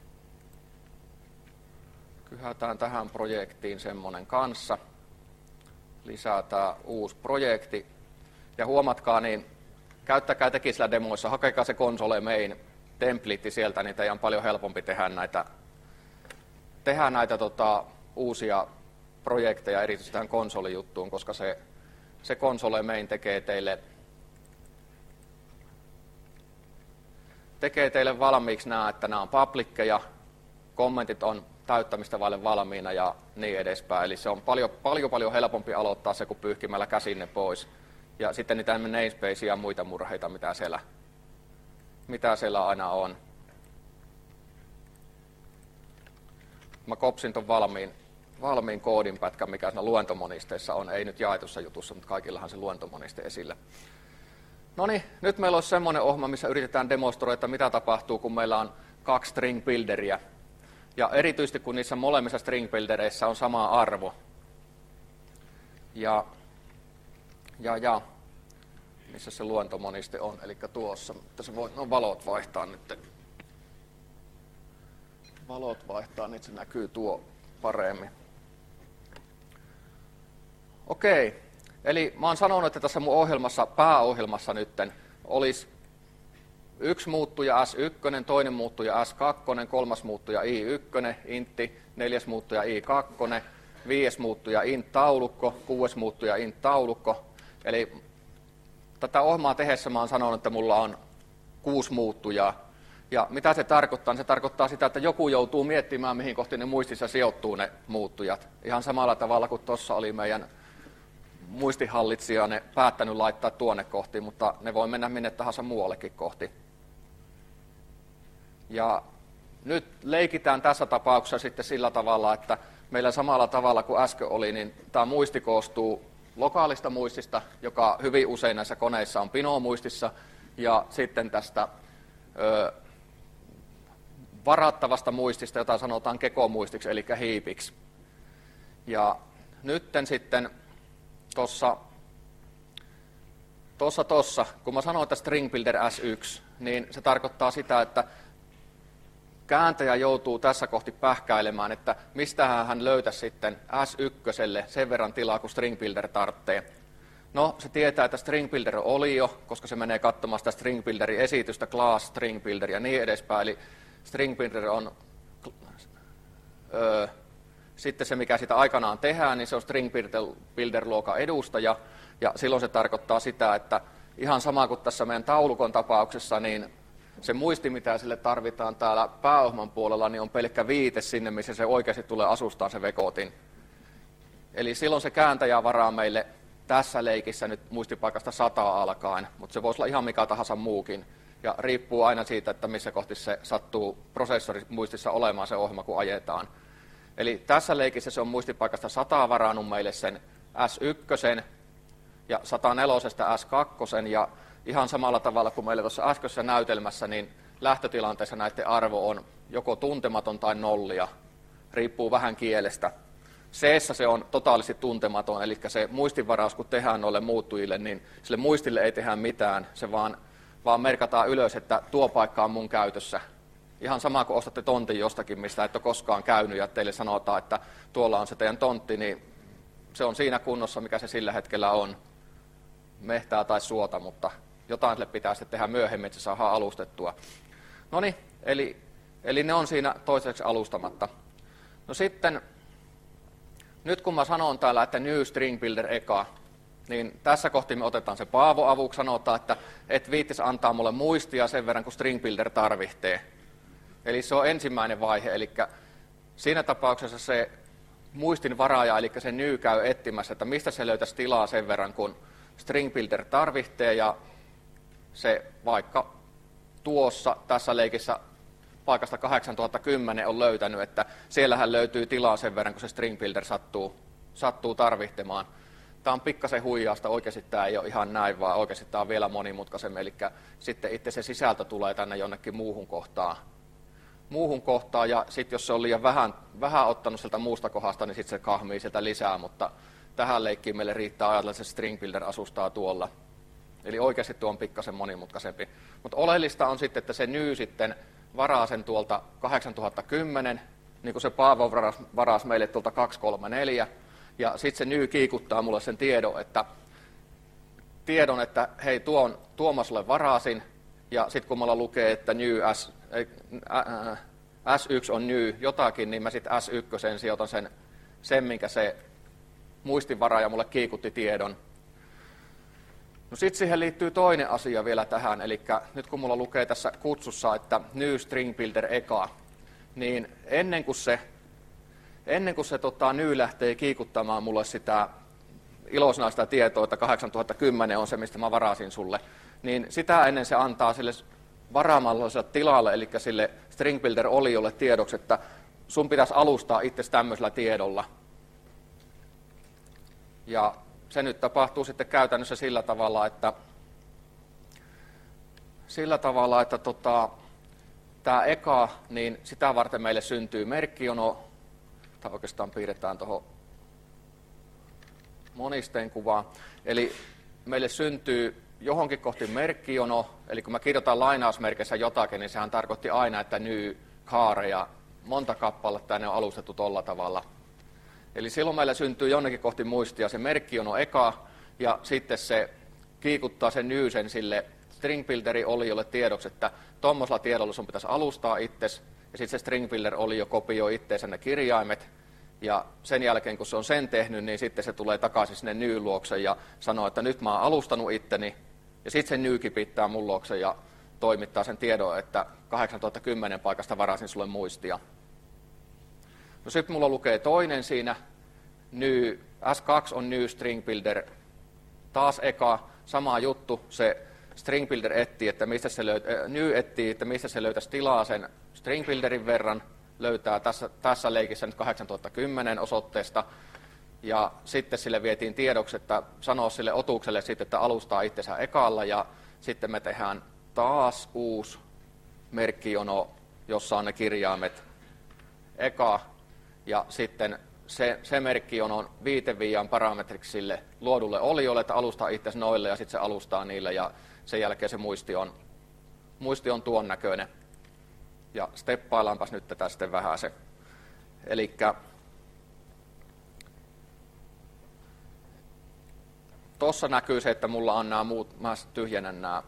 Kyhätään tähän projektiin semmoinen kanssa. Lisätään uusi projekti. Ja huomatkaa, niin käyttäkää tekin sillä demoissa, hakekaa se console main template sieltä, niin teidän on paljon helpompi tehdä näitä uusia projekteja erityisesti tähän konsolijuttuun, koska se console main tekee teille valmiiksi nämä, että nämä on publickeja, kommentit on täyttämistä vaille valmiina ja niin edespäin. Eli se on paljon helpompi aloittaa se, kuin pyyhkimällä käsinne pois. Ja sitten niitä namespaceja ja muita murheita, mitä siellä aina on. Mä kopsin ton valmiin koodinpätkän, mikä siinä luentomonisteessa on. Ei nyt jaetussa jutussa, mutta kaikillahan se luentomoniste esillä. No niin, nyt meillä olisi semmoinen ohjelma, missä yritetään demonstroida, mitä tapahtuu, kun meillä on 2 string builderia. Ja erityisesti, kun niissä molemmissa string buildereissä on sama arvo. Ja missä se luentomoniste on, eli tuossa. Tässä voi valot vaihtaa nyt. Valot vaihtaa, niin se näkyy tuo paremmin. Okei, eli mä oon sanonut, että tässä mun pääohjelmassa nytten olisi 1 muuttuja S1, toinen muuttuja S2, 3. muuttuja I1, intti, 4. muuttuja I2, 5. muuttuja int-taulukko, 6. muuttuja int-taulukko. Eli tätä ohjelmaa tehdessä mä oon sanonut, että mulla on 6 muuttujaa. Ja mitä se tarkoittaa? Se tarkoittaa sitä, että joku joutuu miettimään, mihin kohti ne muistissa sijoittuu ne muuttujat. Ihan samalla tavalla kuin tuossa oli meidän muistihallitsija ne päättänyt laittaa tuonne kohti, mutta ne voi mennä minne tahansa muuallekin kohti. Ja nyt leikitään tässä tapauksessa sitten sillä tavalla, että meillä samalla tavalla kuin äsken oli, niin tämä muisti koostuu lokaalista muistista, joka hyvin usein näissä koneissa on Pinot-muistissa, ja sitten tästä varattavasta muistista, jota sanotaan kekomuistiksi, eli hiipiksi. Ja nytten sitten tuossa, kun mä sanoin, että string builder S1, niin se tarkoittaa sitä, että kääntäjä joutuu tässä kohti pähkäilemään, että mistähän hän löytäisi sitten S1 sen verran tilaa, kun string builder tarvitsee. No, se tietää, että string builder oli jo, koska se menee katsomaan sitä string builderin esitystä, class, string builder ja niin edespäin. Eli string builder on sitten se, mikä sitä aikanaan tehdään, niin se on string builder-luokan edustaja. Ja silloin se tarkoittaa sitä, että ihan sama kuin tässä meidän taulukon tapauksessa, niin se muisti, mitä sille tarvitaan täällä pääohjelman puolella, niin on pelkkä viite sinne, missä se oikeasti tulee asustaan se vekotin. Eli silloin se kääntäjä varaa meille tässä leikissä nyt muistipaikasta 100 alkaen, mutta se voisi olla ihan mikä tahansa muukin. Ja riippuu aina siitä, että missä kohti se sattuu prosessorimuistissa olemaan se ohjelma, kun ajetaan. Eli tässä leikissä se on muistipaikasta 100 varannut meille sen S1 ja 104 S2, ja ihan samalla tavalla kuin meillä tuossa äskeisessä näytelmässä, niin lähtötilanteessa näiden arvo on joko tuntematon tai nollia, riippuu vähän kielestä. C-ssä se on totaalisesti tuntematon, eli se muistinvaraus, kun tehdään noille muuttujille, niin sille muistille ei tehdä mitään, se vaan merkataan ylös, että tuo paikka on mun käytössä. Ihan sama kuin ostatte tontin jostakin, mistä et ole koskaan käynyt, ja teille sanotaan, että tuolla on se teidän tontti, niin se on siinä kunnossa, mikä se sillä hetkellä on. Mehtää tai suota, mutta jotain sille pitää sitten tehdä myöhemmin, että se saadaan alustettua. Noniin, eli ne on siinä toiseksi alustamatta. No sitten, nyt kun mä sanon täällä, että new string builder eka, niin tässä kohti me otetaan se Paavo avuksi, sanotaan, että et viittis antaa mulle muistia sen verran, kun string builder tarvitsee. Eli se on ensimmäinen vaihe, eli siinä tapauksessa se muistin varaaja, eli se new käy etsimässä, että mistä se löytäisi tilaa sen verran, kun string builder tarvitsee, ja se vaikka tuossa tässä leikissä paikasta 8010 on löytänyt, että siellähän löytyy tilaa sen verran, kun se string builder sattuu tarvitsemaan. Tämä on pikkasen huijausta, oikeasti tämä ei ole ihan näin, vaan oikeasti tämä on vielä monimutkaisemmin, eli sitten itse se sisältö tulee tänne jonnekin muuhun kohtaan, ja sitten jos se on liian vähän ottanut sieltä muusta kohdasta, niin sitten se kahmii sieltä lisää, mutta tähän leikkiin meille riittää ajatella, että se string builder asustaa tuolla. Eli oikeasti tuo on pikkasen monimutkaisempi. Mutta oleellista on sitten, että se new sitten varaa sen tuolta 8010, niin kuin se Paavo varasi meille tuolta 234, ja sitten se new kiikuttaa mulle sen tiedon, että hei, tuo mä sulle varasin, ja sitten kun mulla lukee, että new S1 on new jotakin, niin mä sitten S1 sijoitan sen, minkä se muistinvaraaja mulle kiikutti tiedon. No sitten siihen liittyy toinen asia vielä tähän, eli nyt kun mulla lukee tässä kutsussa, että new string builder eka, niin ennen kuin se new lähtee kiikuttamaan mulle sitä iloisena sitä tietoa, että 8010 on se, mistä mä varasin sulle, niin sitä ennen se antaa sille varaamalliselle tilalle, eli sille string builder oliolle tiedoksi, että sun pitäisi alustaa itsesi tämmöisellä tiedolla. Ja se nyt tapahtuu sitten käytännössä sillä tavalla, että tämä eka, niin sitä varten meille syntyy merkkijono, tai oikeastaan piirretään tuohon monisteen kuvaan. Eli meille syntyy johonkin kohti merkkijono, eli kun mä kirjoitan lainausmerkissä jotakin, niin sehän tarkoitti aina, että new, kaare ja monta kappaletta, ja ne on alustettu tolla tavalla. Eli silloin meillä syntyy jonnekin kohti muistia se merkkijono eka, ja sitten se kiikuttaa sen newsen sille string builderi oliolle tiedoksi, että tuommoisella tiedolla sun pitäisi alustaa itsesi, ja sitten se string builder olio kopioi itseensä ne kirjaimet, ja sen jälkeen kun se on sen tehnyt, niin sitten se tulee takaisin sinne new luokse ja sanoo, että nyt mä oon alustanut itteni, ja sitten se new kipittää mun luokse ja toimittaa sen tiedon, että 8010 paikasta varasin sulle muistia. No sitten mulla lukee toinen siinä, new, S2 on new string builder, taas eka, sama juttu, se string builder etsii, että mistä se new etsii, että mistä se löytäisi tilaa sen string builderin verran, löytää tässä leikissä nyt 8010 osoitteesta, ja sitten sille vietiin tiedoksi, että sanoo sille otukselle sitten, että alustaa itsensä ekalla, ja sitten me tehdään taas uusi merkkijono, jossa on ne kirjaimet eka, ja sitten se merkkijono on viiteviian parametriksi sille luodulle oliolle, että alustaa itsesi noille, ja sitten se alustaa niille, ja sen jälkeen se muisti on tuon näköinen. Ja steppaillaanpas nyt tätä sitten vähän se. Elikkä tuossa näkyy se, että mulla on nämä muut, mä tyhjennän nämä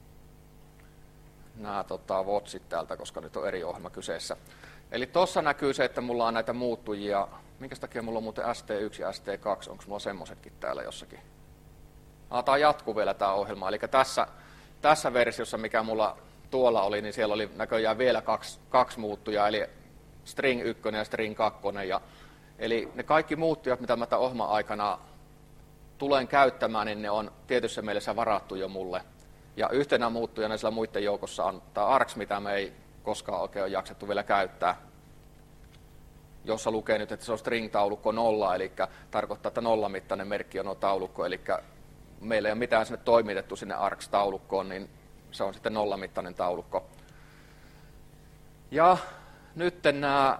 watsit täältä, koska nyt on eri ohjelma kyseessä. Eli tuossa näkyy se, että mulla on näitä muuttujia. Minkä takia mulla on muuten ST1 ja ST2, onko mulla semmoisetkin täällä jossakin? Tämä jatkuu vielä tämä ohjelma, eli tässä versiossa, mikä mulla tuolla oli, niin siellä oli näköjään vielä kaksi muuttujaa, eli string 1 ja string 2. Eli ne kaikki muuttujat, mitä mä tämän ohjelman aikana tulen käyttämään, niin ne on tietyssä mielessä varattu jo mulle. Ja yhtenä muuttujana sillä muiden joukossa on tämä args, mitä me ei koskaan oikein ole jaksettu vielä käyttää, jossa lukee nyt, että se on string-taulukko 0, eli tarkoittaa, että nollamittainen merkki on taulukko, eli meillä ei ole mitään sinne toimitettu sinne args-taulukkoon, niin se on sitten nollamittainen taulukko. Ja nyt nämä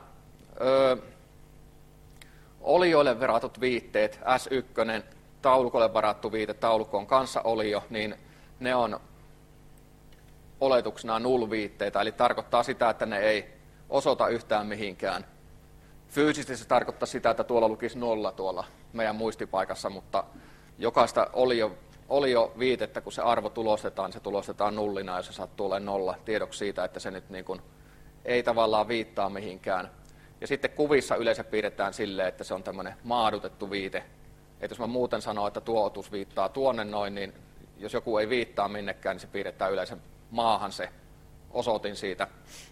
olioille varatut viitteet, S1, taulukolle varattu viite, taulukko on kanssa olio, niin ne on oletuksena null-viitteitä, eli tarkoittaa sitä, että ne ei osoita yhtään mihinkään. Fyysisesti se tarkoittaa sitä, että tuolla lukisi 0 tuolla meidän muistipaikassa, mutta jokaista olioviitettä, kun se arvo tulostetaan, niin se tulostetaan nullina, jos se sattuu olemaan 0, tiedoksi siitä, että se nyt niin kuin ei tavallaan viittaa mihinkään. Ja sitten kuvissa yleensä piirretään silleen, että se on tämmöinen maadutettu viite. Että jos mä muuten sanon, että tuo otus viittaa tuonne noin, niin jos joku ei viittaa minnekään, niin se piirretään yleensä maahan se osoitin siitä.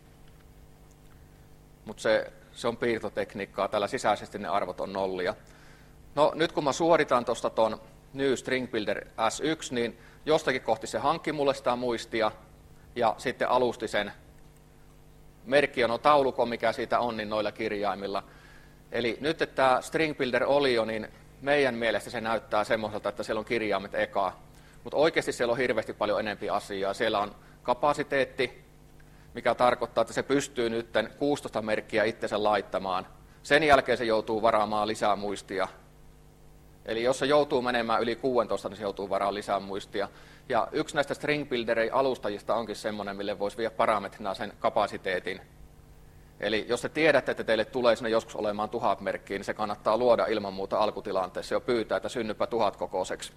Mutta se on piirtotekniikkaa, tällä sisäisesti ne arvot on nollia. No nyt kun mä suoritan tuosta ton New String Builder S1, niin jostakin kohti se hankki mulle sitä muistia ja sitten alusti sen merkkijono-taulukon, mikä siitä on, niin noilla kirjaimilla. Eli nyt, että tämä String Builder olio, niin meidän mielestä se näyttää semmoiselta, että siellä on kirjaimet eka. Mutta oikeasti siellä on hirveästi paljon enempi asiaa. Siellä on kapasiteetti, mikä tarkoittaa, että se pystyy nyt 16 merkkiä itsensä laittamaan. Sen jälkeen se joutuu varaamaan lisää muistia. Eli jos se joutuu menemään yli 16, niin se joutuu varaamaan lisää muistia. Ja yksi näistä String Builderin alustajista onkin semmoinen, mille voisi viedä parametrina sen kapasiteetin. Eli jos te tiedätte, että teille tulee sinne joskus olemaan 1000 merkkiä, niin se kannattaa luoda ilman muuta alkutilanteessa jo pyytää, että synnypä 1000 kokoiseksi.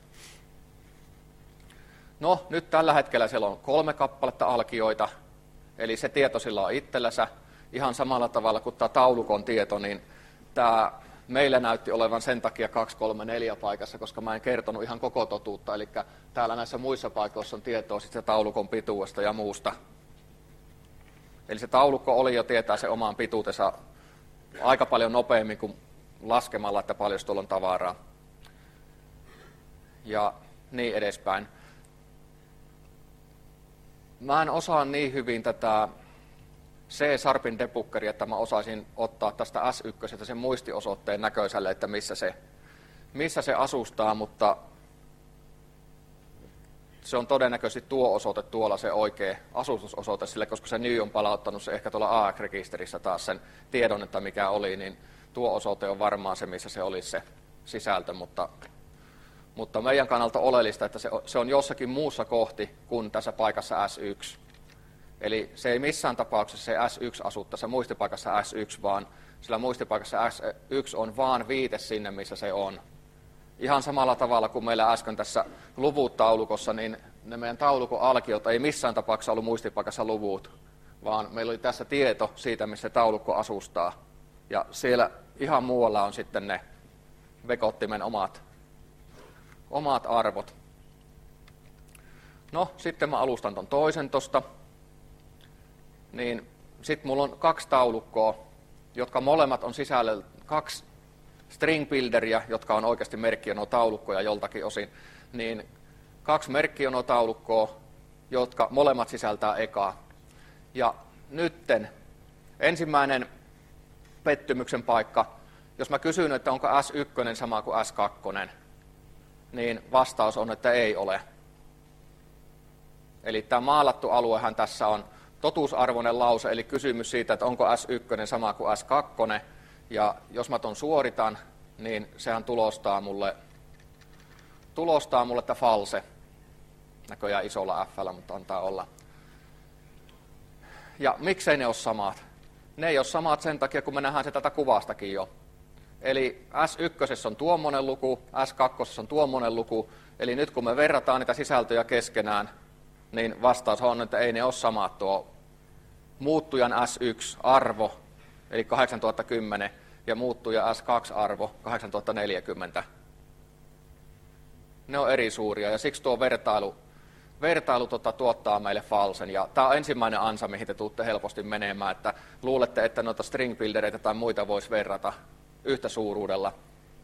No, nyt tällä hetkellä siellä on 3 kappaletta alkioita, eli se tieto sillä on itsellänsä. Ihan samalla tavalla kuin tämä taulukon tieto, niin tämä meillä näytti olevan sen takia 2, 3, 4 paikassa, koska mä en kertonut ihan koko totuutta. Eli täällä näissä muissa paikoissa on tietoa sitten taulukon pituudesta ja muusta. Eli se taulukko oli jo tietää se oman pituutensa aika paljon nopeammin kuin laskemalla, että paljon tuolla on tavaraa. Ja niin edespäin. Mä en osaa niin hyvin tätä C-Sharpin debuggeri, että mä osaisin ottaa tästä S1 sen muistiosoitteen näköiselle, että missä se asustaa, mutta se on todennäköisesti tuo osoite tuolla se oikea asustusosoite sille, koska se New on palauttanut se ehkä tuolla AX-rekisterissä taas sen tiedon, että mikä oli, niin tuo osoite on varmaan se, missä se olisi se sisältö, mutta meidän kannalta oleellista, että se on jossakin muussa kohti kuin tässä paikassa S1. Eli se ei missään tapauksessa se S1 asu tässä muistipaikassa S1, vaan sillä muistipaikassa S1 on vaan viite sinne, missä se on. Ihan samalla tavalla kuin meillä äsken tässä luvut-taulukossa, niin ne meidän taulukon alkiot ei missään tapauksessa ollut muistipaikassa luvut, vaan meillä oli tässä tieto siitä, missä se taulukko asustaa. Ja siellä ihan muualla on sitten ne vekottimen omat arvot. No, sitten mä alustan ton toisen tosta. Niin sitten mulla on 2 taulukkoa, jotka molemmat on sisällä 2 string builderia, jotka on oikeasti merkkionotaulukkoja joltakin osin, niin 2 merkkionotaulukkoa, jotka molemmat sisältää ekaa. Ja nytten ensimmäinen pettymyksen paikka, jos mä kysyn, että onko S1 sama kuin S2, niin vastaus on, että ei ole. Eli tämä maalattu aluehan tässä on totuusarvoinen lause, eli kysymys siitä, että onko S1 sama kuin S2, ja jos mä ton suoritan, niin sehän tulostaa mulle että false, näköjään isolla F:llä, mutta antaa olla. Ja miksei ne ole samat? Ne ei ole samat sen takia, kun me nähdään se tätä kuvastakin jo. Eli S1 on tuommoinen luku, S2 on tuommoinen luku, eli nyt kun me verrataan niitä sisältöjä keskenään, niin vastaus on, että ei ne ole samat. Tuo muuttujan S1-arvo, eli 8010, ja muuttuja S2-arvo, 8040. Ne on eri suuria, ja siksi tuo vertailu tuottaa meille falsen. Ja tämä on ensimmäinen ansa, mihin te tuutte helposti menemään, että luulette, että noita string buildereita tai muita voisi verrata yhtä suuruudella.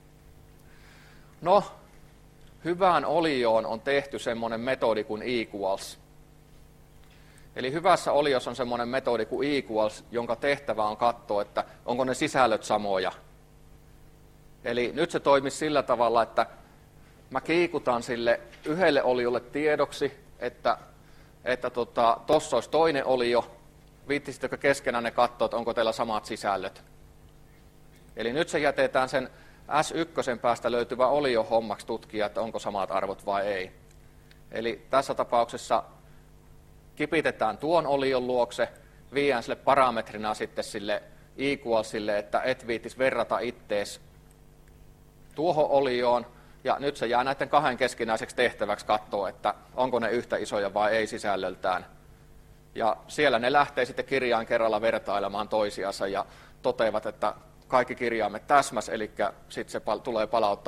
No, hyvään olioon on tehty semmoinen metodi kuin equals. Eli hyvässä oliossa on semmoinen metodi kuin equals, jonka tehtävä on katsoa, että onko ne sisällöt samoja. Eli nyt se toimii sillä tavalla, että mä kiikutan sille yhdelle oliolle tiedoksi, että tuossa olisi toinen olio. Viittisittekö keskenään ne katsoa, että onko teillä samat sisällöt. Eli nyt se jätetään sen S1 päästä löytyvä olio hommaksi tutkia, että onko samat arvot vai ei. Eli tässä tapauksessa kipitetään tuon olion luokse, viedään sille parametrina sitten sille equalsille, että et viittis verrata ittees tuohon olioon, ja nyt se jää näiden 2 keskinäiseksi tehtäväksi katsoa, että onko ne yhtä isoja vai ei sisällöltään. Ja siellä ne lähtee sitten kirjain kerralla vertailemaan toisiansa ja toteavat, että kaikki kirjaimet täsmäs, eli sitten se tulee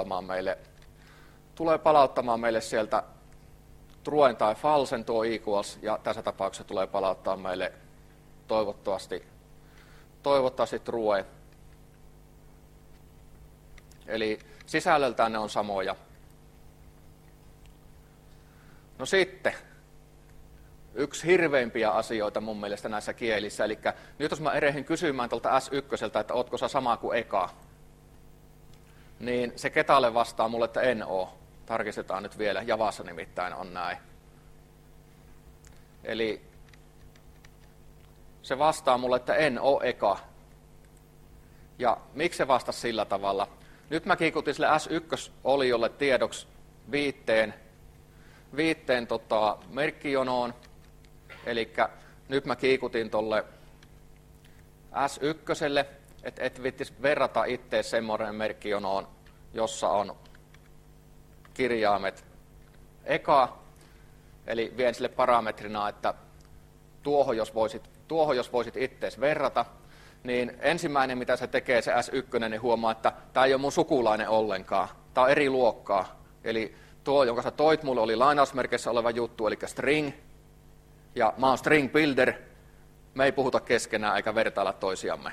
palauttamaan meille sieltä truen tai falsen tuo equals, ja tässä tapauksessa tulee palauttaa meille toivottavasti true. Eli sisällöltään ne on samoja. No sitten, yksi hirveimpiä asioita mun mielestä näissä kielissä, eli nyt jos mä erehdin kysymään tuolta S1, että ootko sä sama kuin eka, niin se ketalle vastaa mulle, että en oo. Tarkistetaan nyt vielä, Javassa nimittäin on näin. Eli se vastaa mulle, että en oo eka. Ja miksi se vastasi sillä tavalla? Nyt mä kiikutin sille S1-oliolle tiedoksi viitteen merkkijonoon. Eli nyt mä kiikutin tuolle S1, että et vittis verrata itse semmoinen merkkijonoon, jossa on kirjaimet eka, eli vien sille parametrina, että tuohon jos voisit ittees verrata, niin ensimmäinen mitä se tekee se S1, niin huomaa, että tämä ei ole mun sukulainen ollenkaan, tämä on eri luokkaa. Eli tuo, jonka sä toit mulle, oli lainausmerkeissä oleva juttu, eli string, ja mä oon string builder, me ei puhuta keskenään eikä vertailla toisiamme.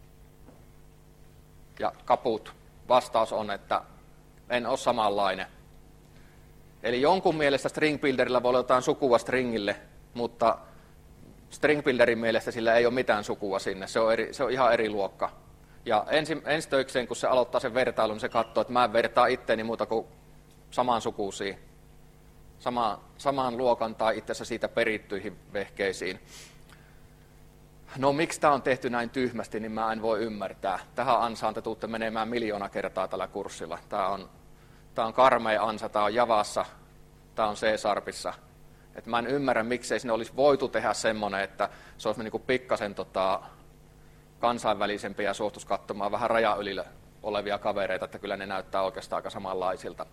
Ja kaput, vastaus on, että en ole samanlainen. Eli jonkun mielestä string builderilla voi olla jotain sukua stringille, mutta string builderin mielestä sillä ei ole mitään sukua sinne, se on ihan eri luokka. Ja ensi töikseen, kun se aloittaa sen vertailun, se katsoo, että mä en vertaa itteeni muuta kuin samaan sukuisiin, samaan luokan tai itse asiassa siitä perittyihin vehkeisiin. No miksi tämä on tehty näin tyhmästi, niin mä en voi ymmärtää. Tähän ansaan te tuutte menemään 1 000 000 kertaa tällä kurssilla. Tämä on karmea ansa, tämä on Javassa, tämä on C-sharpissa. Et mä en ymmärrä, miksei sinne olisi voitu tehdä semmoinen, että se olisi niinku pikkasen kansainvälisempi ja suostus katsomaan vähän rajan yli olevia kavereita, että kyllä ne näyttää oikeastaan aika samanlaisilta.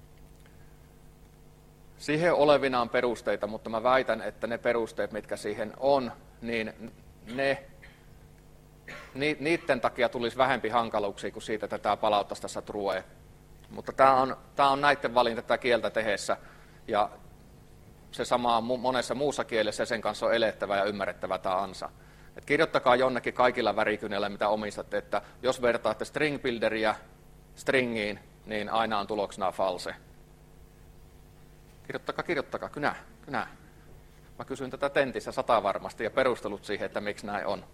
Siihen olevinaan perusteita, mutta mä väitän, että ne perusteet, mitkä siihen on, niin niiden takia tulisi vähempi hankaluuksia kuin siitä, että tämä palauttaisi tässä trueen. Mutta tämä on näiden valinta tätä kieltä tehdessä, ja se sama on monessa muussa kielessä, ja sen kanssa on elettävä ja ymmärrettävä tämä ansa. Et kirjoittakaa jonnekin kaikilla värikyneillä, mitä omistatte, että jos vertaatte string builderia stringiin, niin aina on tuloksena false. Kirjoittakaa, kynä. Mä kysyin tätä tentissä 100 varmasti ja perustelut siihen, että miksi näin on.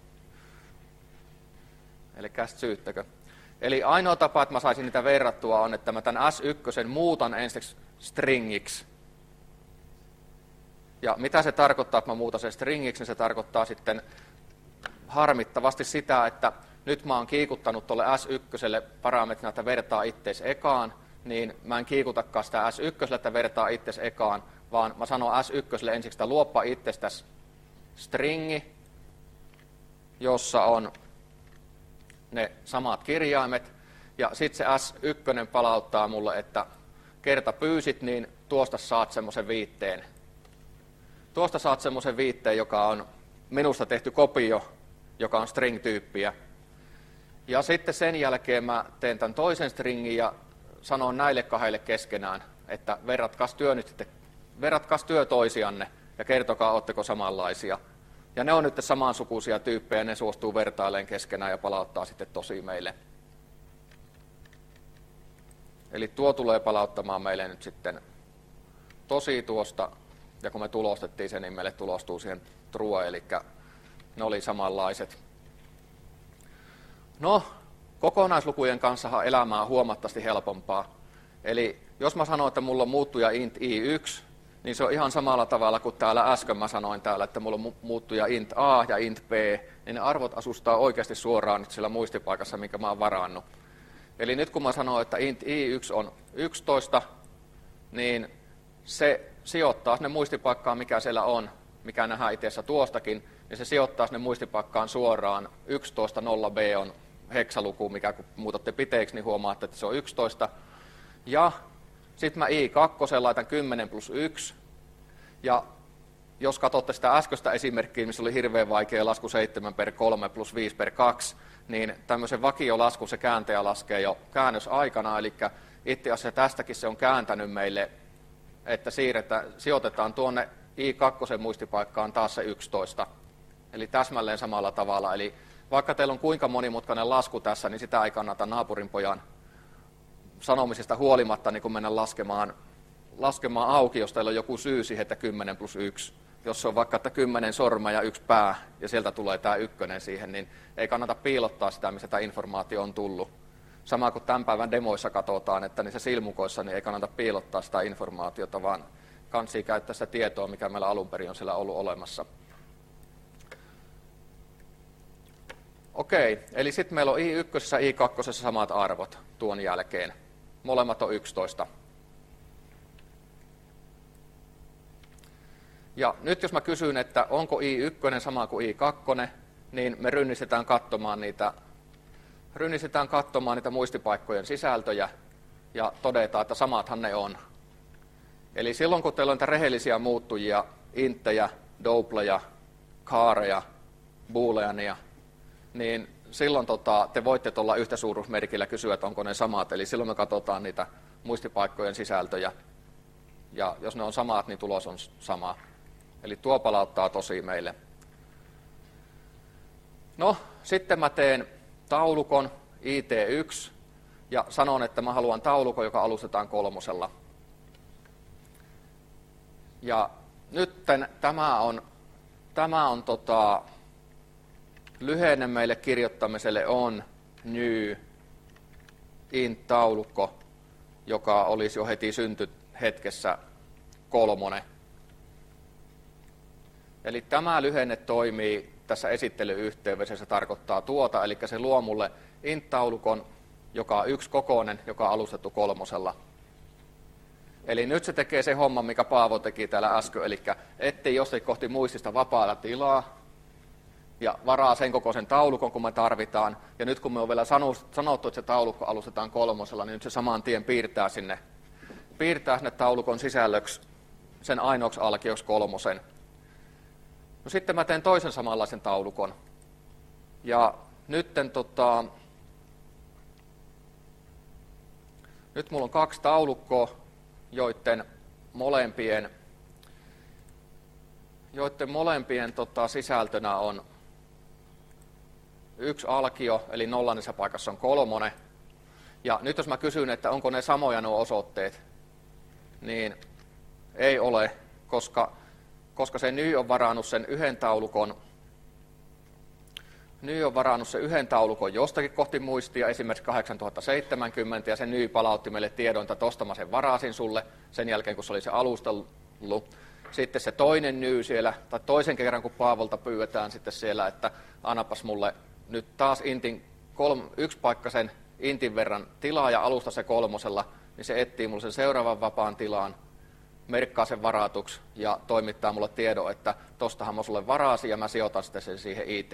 Eli syyttäkö. Eli ainoa tapa, että mä saisin niitä verrattua, on, että mä tämän S1 muutan ensiksi stringiksi. Ja mitä se tarkoittaa, että mä muutan sen stringiksi, niin se tarkoittaa sitten harmittavasti sitä, että nyt mä oon kiikuttanut tuolle S1 parametrina, että vertaa ittees ekaan, niin mä en kiikutakaan sitä S1, että vertaa ittees ekaan, vaan mä sanon S1 ensiksi, että luoppa itsestäsi stringi, jossa on ne samat kirjaimet, ja sitten se S1 palauttaa mulle, että kerta pyysit, niin tuosta saat semmoisen viitteen. Tuosta saat semmoisen viitteen, joka on minusta tehty kopio, joka on string-tyyppiä. Ja sitten sen jälkeen mä teen tämän toisen stringin ja sanon näille kahdelle keskenään, että verratkaas työ toisianne ja kertokaa, ootteko samanlaisia. Ja ne on nyt samansukuisia tyyppejä, ne suostuu vertailemaan keskenään ja palauttaa sitten tosi meille. Eli tuo tulee palauttamaan meille nyt sitten tosi tuosta, ja kun me tulostettiin sen, niin meille tulostuu siihen true, eli ne oli samanlaiset. No, kokonaislukujen kanssahan elämä on huomattavasti helpompaa. Eli jos mä sanon, että mulla on muuttuja int i1, niin se on ihan samalla tavalla kuin täällä äsken mä sanoin täällä, että mulla on muuttuja int a ja int b, niin ne arvot asustaa oikeasti suoraan nyt sillä muistipaikassa, minkä mä oon varannut. Eli nyt kun mä sanon, että int i1 on 11, niin se sijoittaa sinne muistipaikkaan, mikä siellä on, mikä nähdään itse asiassa tuostakin, niin se sijoittaa sinne muistipaikkaan suoraan 11.0b on heksaluku, mikä kun muutatte piteeksi, niin huomaatte, että se on 11. Ja sitten mä i2 laitan 10 plus 1. Ja jos katsotte sitä äskeistä esimerkkiä, missä oli hirveän vaikea lasku 7 per 3 plus 5 per 2, niin tämmöisen vakiolasku se kääntäjä laskee jo käännösaikana, eli itse asiassa tästäkin se on kääntänyt meille, että sijoitetaan tuonne i2 muistipaikkaan taas se 11. Eli täsmälleen samalla tavalla. Eli vaikka teillä on kuinka monimutkainen lasku tässä, niin sitä ei kannata naapurin pojan sanomisesta huolimatta niin kun mennä laskemaan auki, jos teillä on joku syy siihen, että 10 plus 1. Jos se on vaikka, että 10 sorma ja 1 pää, ja sieltä tulee tämä 1 siihen, niin ei kannata piilottaa sitä, missä tämä informaatio on tullut. Sama kuin tämän päivän demoissa katsotaan, että niissä silmukoissa niin ei kannata piilottaa sitä informaatiota, vaan kansi käyttää sitä tietoa, mikä meillä alun perin on siellä ollut olemassa. Okei, eli sitten meillä on i1 ja i2 samat arvot tuon jälkeen. Molemmat on 11. Ja nyt jos mä kysyn, että onko i1 sama kuin i2, niin me rynnistetään katsomaan niitä muistipaikkojen sisältöjä ja todetaan, että samathan ne on. Eli silloin kun teillä on niitä rehellisiä muuttujia, inttejä, doubleja, chaareja, booleania, niin silloin te voitte tuolla yhtä suuruusmerkillä kysyä, että onko ne samat. Eli silloin me katsotaan niitä muistipaikkojen sisältöjä. Ja jos ne on samat, niin tulos on sama. Eli tuo palauttaa tosi meille. No, sitten mä teen taulukon IT1 ja sanon, että mä haluan taulukon, joka alustetaan 3. Ja nyt tämä on tämä on lyhenne meille kirjoittamiselle on new int-taulukko, joka olisi jo heti syntyhetkessä 3. Eli tämä lyhenne toimii tässä esittelyyhteydessä, se tarkoittaa eli se luo mulle int-taulukon, joka on 1 kokoinen, joka on alustettu 3. Eli nyt se tekee se homma, mikä Paavo teki täällä äsken, eli etsii jostain kohti muistista vapaata tilaa ja varaa sen kokoisen taulukon, kun me tarvitaan. Ja nyt kun me on vielä sanottu, että se taulukko alustetaan 3, niin nyt se saman tien piirtää sinne taulukon sisällöksi sen ainoaksi alkioksi 3. No sitten mä teen toisen samanlaisen taulukon. Ja nyt mulla on 2 taulukkoa, joiden molempien sisältönä on 1 alkio, eli 0 paikassa on 3. Ja nyt jos mä kysyn, että onko ne samoja nuo osoitteet, niin ei ole, koska se ny on varannut sen yhden taulukon jostakin kohti muistia, esimerkiksi 8070, ja se ny palautti meille tiedon, että tosta mä sen varasin sulle, sen jälkeen kun se oli se alustellut. Sitten se toinen ny siellä, tai toisen kerran kun Paavolta pyydetään sitten siellä, että annapas mulle nyt taas 1 paikkasen intin verran tilaa ja alusta se 3, niin se etsii mulle sen seuraavan vapaan tilaan, merkkaa sen varatuksi ja toimittaa mulle tiedon, että tostahan mä sulle varasin ja mä sijoitan sitten sen siihen IT.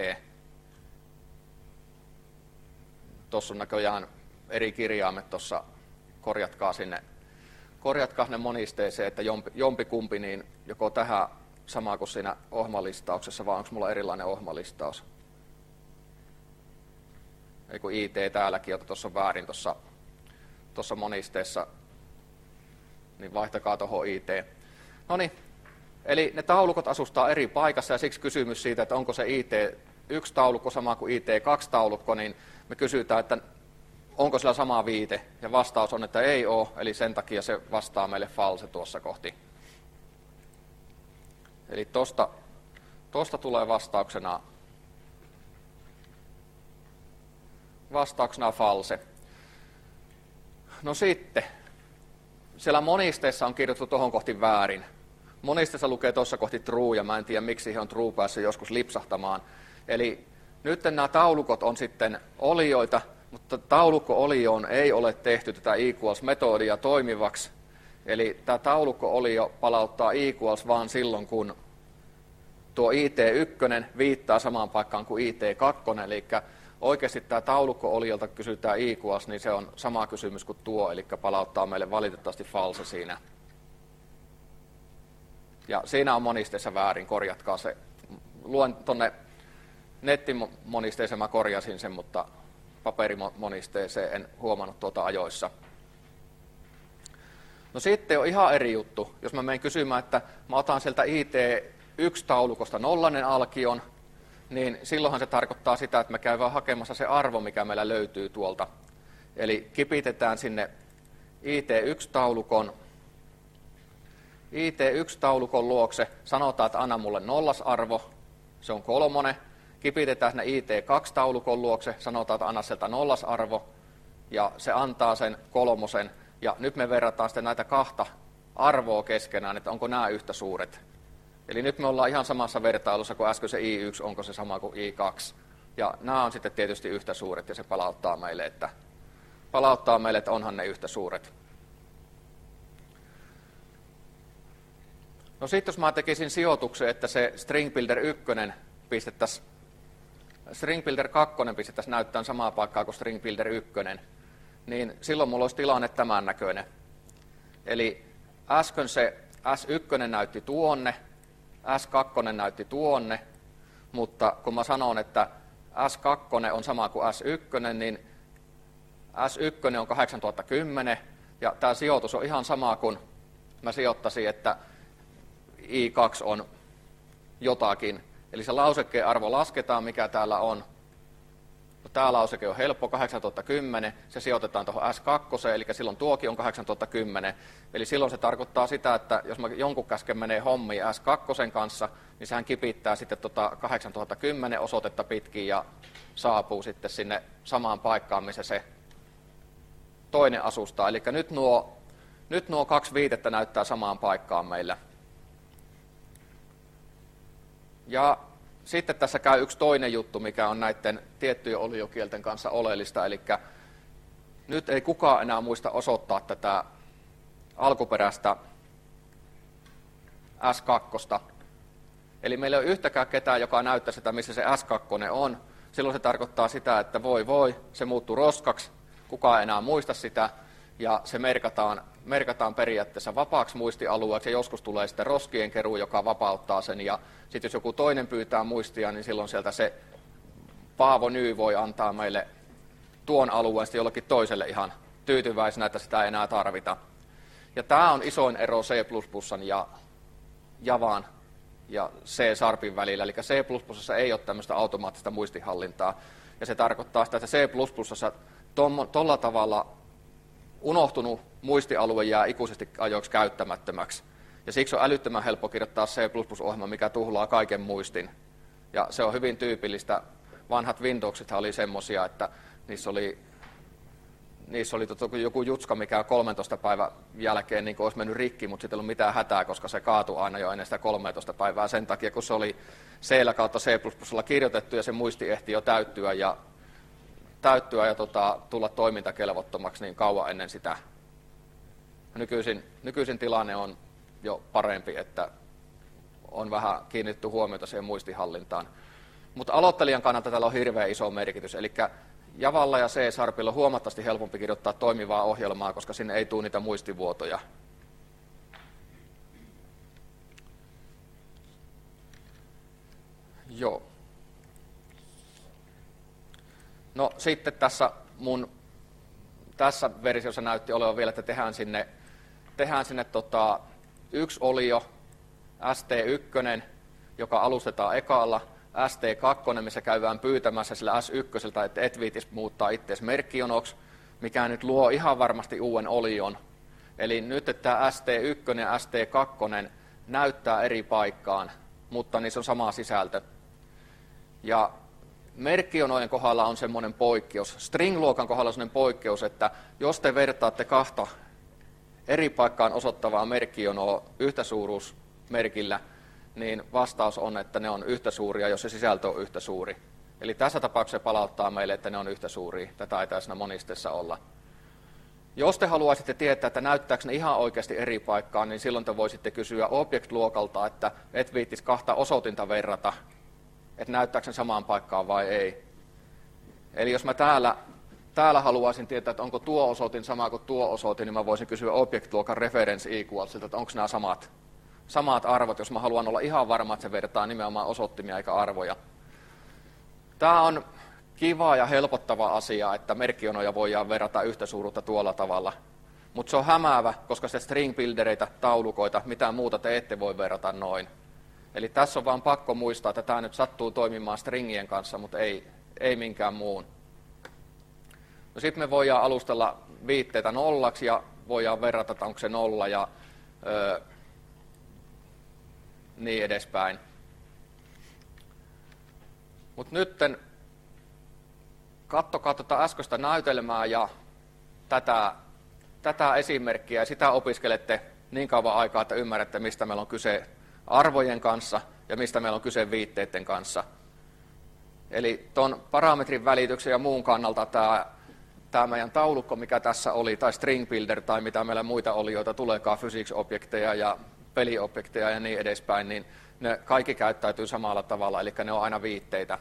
Tuossa on näköjään eri kirjaimet tuossa, korjatkaa sinne monisteeseen, että jompikumpi niin joko tähän sama kuin siinä ohjelmalistauksessa, vai onko mulla erilainen ohjelmalistaus? Ei kun IT täälläkin, jota tuossa on väärin tuossa monisteessa, niin vaihtakaa tuohon IT. Noniin, eli ne taulukot asustaa eri paikassa, ja siksi kysymys siitä, että onko se IT1-taulukko sama kuin IT2-taulukko, niin me kysytään, että onko sillä sama viite, ja vastaus on, että ei ole, eli sen takia se vastaa meille false tuossa kohti. Eli tosta tulee vastauksena false. No sitten, siellä monisteessa on kirjoitettu tuohon kohti väärin. Monisteessa lukee tuossa kohti true, ja mä en tiedä, miksi siihen on true päässyt joskus lipsahtamaan. Eli nyt nämä taulukot on sitten olioita, mutta taulukko-olioon ei ole tehty tätä equals-metodia toimivaksi. Eli tämä taulukko-olio palauttaa equals vaan silloin, kun tuo IT1 viittaa samaan paikkaan kuin IT2, eli oikeasti tämä taulukko-oliolta kysytään equals, niin se on sama kysymys kuin tuo, eli palauttaa meille valitettavasti false siinä. Ja siinä on monisteessa väärin, korjatkaa se. Luen tuonne nettimonisteeseen, mä korjasin sen, mutta paperimonisteeseen en huomannut tuota ajoissa. No sitten on ihan eri juttu, jos mä menen kysymään, että mä otan sieltä IT1-taulukosta 0 alkion, niin silloinhan se tarkoittaa sitä, että me käydään hakemassa se arvo, mikä meillä löytyy tuolta. Eli kipitetään sinne IT1-taulukon luokse, sanotaan, että anna mulle 0-arvo, se on 3. Kipitetään sinne IT2-taulukon luokse, sanotaan, että anna sieltä 0-arvo, ja se antaa sen 3. Ja nyt me verrataan sitten näitä 2 arvoa keskenään, että onko nämä yhtä suuret. Eli nyt me ollaan ihan samassa vertailussa kuin äsken se I1, onko se sama kuin I2. Ja nämä on sitten tietysti yhtä suuret, ja se palauttaa meille, että onhan ne yhtä suuret. No sitten jos mä tekisin sijoituksen, että se string builder 1 pistettäisiin, string builder 2 pistettäisiin näyttämään samaa paikkaa kuin string builder 1, niin silloin mulla olisi tilanne tämän näköinen. Eli äsken se S1 näytti tuonne, S2 näytti tuonne, mutta kun mä sanon, että S2 on sama kuin S1, niin S1 on 8010, ja tämä sijoitus on ihan sama kuin mä sijoittaisin, että I2 on jotakin. Eli se lausekkeen arvo lasketaan, mikä täällä on. No, tämä lauseke on helppo, 8010, se sijoitetaan tuohon S2, eli silloin tuokin on 8010. Eli silloin se tarkoittaa sitä, että jos mä jonkun käsken menee hommiin S2 kanssa, niin sehän kipittää sitten 8010 osoitetta pitkin ja saapuu sitten sinne samaan paikkaan, missä se toinen asustaa. Eli nyt nuo 2 viitettä näyttää samaan paikkaan meillä. Ja sitten tässä käy yksi toinen juttu, mikä on näiden tiettyjen oliokielten kanssa oleellista, eli nyt ei kukaan enää muista osoittaa tätä alkuperäistä S2. Eli meillä ei ole yhtäkään ketään, joka näyttää sitä, missä se S2 on. Silloin se tarkoittaa sitä, että voi, se muuttuu roskaksi, kukaan ei enää muista sitä, ja se merkataan periaatteessa vapaaksi muistialueeksi, ja joskus tulee sitten roskien keruu, joka vapauttaa sen, ja sitten jos joku toinen pyytää muistia, niin silloin sieltä se Paavo Ny voi antaa meille tuon alueen sitten jollekin toiselle ihan tyytyväisenä, että sitä ei enää tarvita. Ja tämä on isoin ero C++ ja Javan ja C-Sharpin välillä, eli C++ ei ole tämmöistä automaattista muistihallintaa, ja se tarkoittaa sitä, että C++ tuolla tavalla unohtunut muistialue jää ikuisesti ajoiksi käyttämättömäksi. Ja siksi on älyttömän helppo kirjoittaa C++-ohjelma, mikä tuhlaa kaiken muistin. Ja se on hyvin tyypillistä. Vanhat Windowsithan oli semmoisia, että niissä oli joku jutska, mikä 13 päivän jälkeen niin olisi mennyt rikki, mutta sitten ei ollut mitään hätää, koska se kaatui aina jo ennen sitä 13 päivää sen takia, kun se oli C/C++ kirjoitettu ja se muisti ehti jo täyttyä ja tulla toimintakelvottomaksi niin kauan ennen sitä. Nykyisin tilanne on jo parempi, että on vähän kiinnitetty huomiota siihen muistihallintaan. Mutta aloittelijan kannalta tällä on hirveän iso merkitys, eli Javalla ja C-Sharpilla on huomattavasti helpompi kirjoittaa toimivaa ohjelmaa, koska sinne ei tule niitä muistivuotoja. Joo. No sitten tässä versiossa näytti olevan vielä, että tehdään sinne yksi olio, ST1, joka alustetaan ekalla, ST2, missä käydään pyytämässä sillä S1, että et viitis muuttaa itseäsi merkkionoksi, mikä nyt luo ihan varmasti uuden olion. Eli nyt, että tämä ST1 ja ST2 näyttää eri paikkaan, mutta niissä on sama sisältö. Ja merkkionojen kohdalla on semmoinen poikkeus. String-luokan kohdalla on semmoinen poikkeus, että jos te vertaatte kahta eri paikkaan osoittavaa merkkionoa yhtä suuruusmerkillä, niin vastaus on, että ne on yhtä suuria, jos se sisältö on yhtä suuri. Eli tässä tapauksessa palauttaa meille, että ne on yhtä suuria. Tätä ei siinä monisteessa olla. Jos te haluaisitte tietää, että näyttääkö ne ihan oikeasti eri paikkaan, niin silloin te voisitte kysyä object-luokalta, että et viittis kahta osoitinta verrata, että näyttääkö ne samaan paikkaan vai ei. Eli jos mä täällä haluaisin tietää, että onko tuo osoitin sama kuin tuo osoitin, niin mä voisin kysyä object-luokan reference equalsilta, että onko nämä samat arvot, jos mä haluan olla ihan varma, että se vertaa nimenomaan osoittimia eikä arvoja. Tämä on kiva ja helpottava asia, että merkkionoja voidaan verrata yhtä suuruutta tuolla tavalla. Mutta se on hämäävä, koska se string-buildereitä, taulukoita, mitään muuta te ette voi verrata noin. Eli tässä on vaan pakko muistaa, että tämä nyt sattuu toimimaan stringien kanssa, mutta ei minkään muun. No sitten me voidaan alustella viitteitä nollaksi ja voidaan verrata, että onko se nolla ja niin edespäin. Mutta nyt katsokaa tuota äskeistä näytelmää ja tätä esimerkkiä ja sitä opiskelette niin kauan aikaa, että ymmärrätte, mistä meillä on kyse arvojen kanssa ja mistä meillä on kyse viitteiden kanssa. Eli tuon parametrin välityksen ja muun kannalta tämä meidän taulukko, mikä tässä oli, tai string builder, tai mitä meillä muita oli, joita tuleekaan physics-objekteja ja peliobjekteja ja niin edespäin, niin ne kaikki käyttäytyy samalla tavalla, eli ne on aina viitteitä.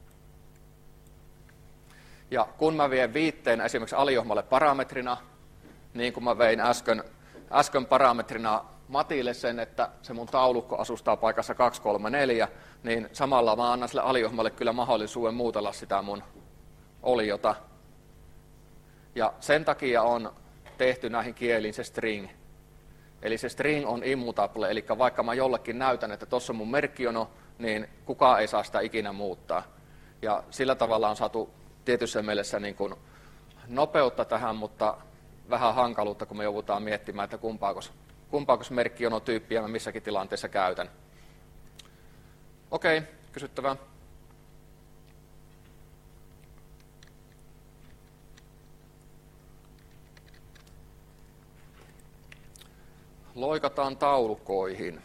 Ja kun mä vien viitteen esimerkiksi aliohmalle parametrina, niin kuin mä vein äsken parametrina Matille sen, että se mun taulukko asustaa paikassa 2, 3, 4, niin samalla mä annan sille aliohmalle kyllä mahdollisuuden muutella sitä mun oliota. Ja sen takia on tehty näihin kieliin se string. Eli se string on immutable, eli vaikka mä jollekin näytän, että tuossa on mun merkkiono, niin kukaan ei saa sitä ikinä muuttaa. Ja sillä tavalla on saatu tietyssä mielessä niin kuin nopeutta tähän, mutta vähän hankaluutta, kun me joudutaan miettimään, että kumpaakos merkkijonotyyppiä mä missäkin tilanteessa käytän. Okei, kysyttävää. Loikataan taulukoihin.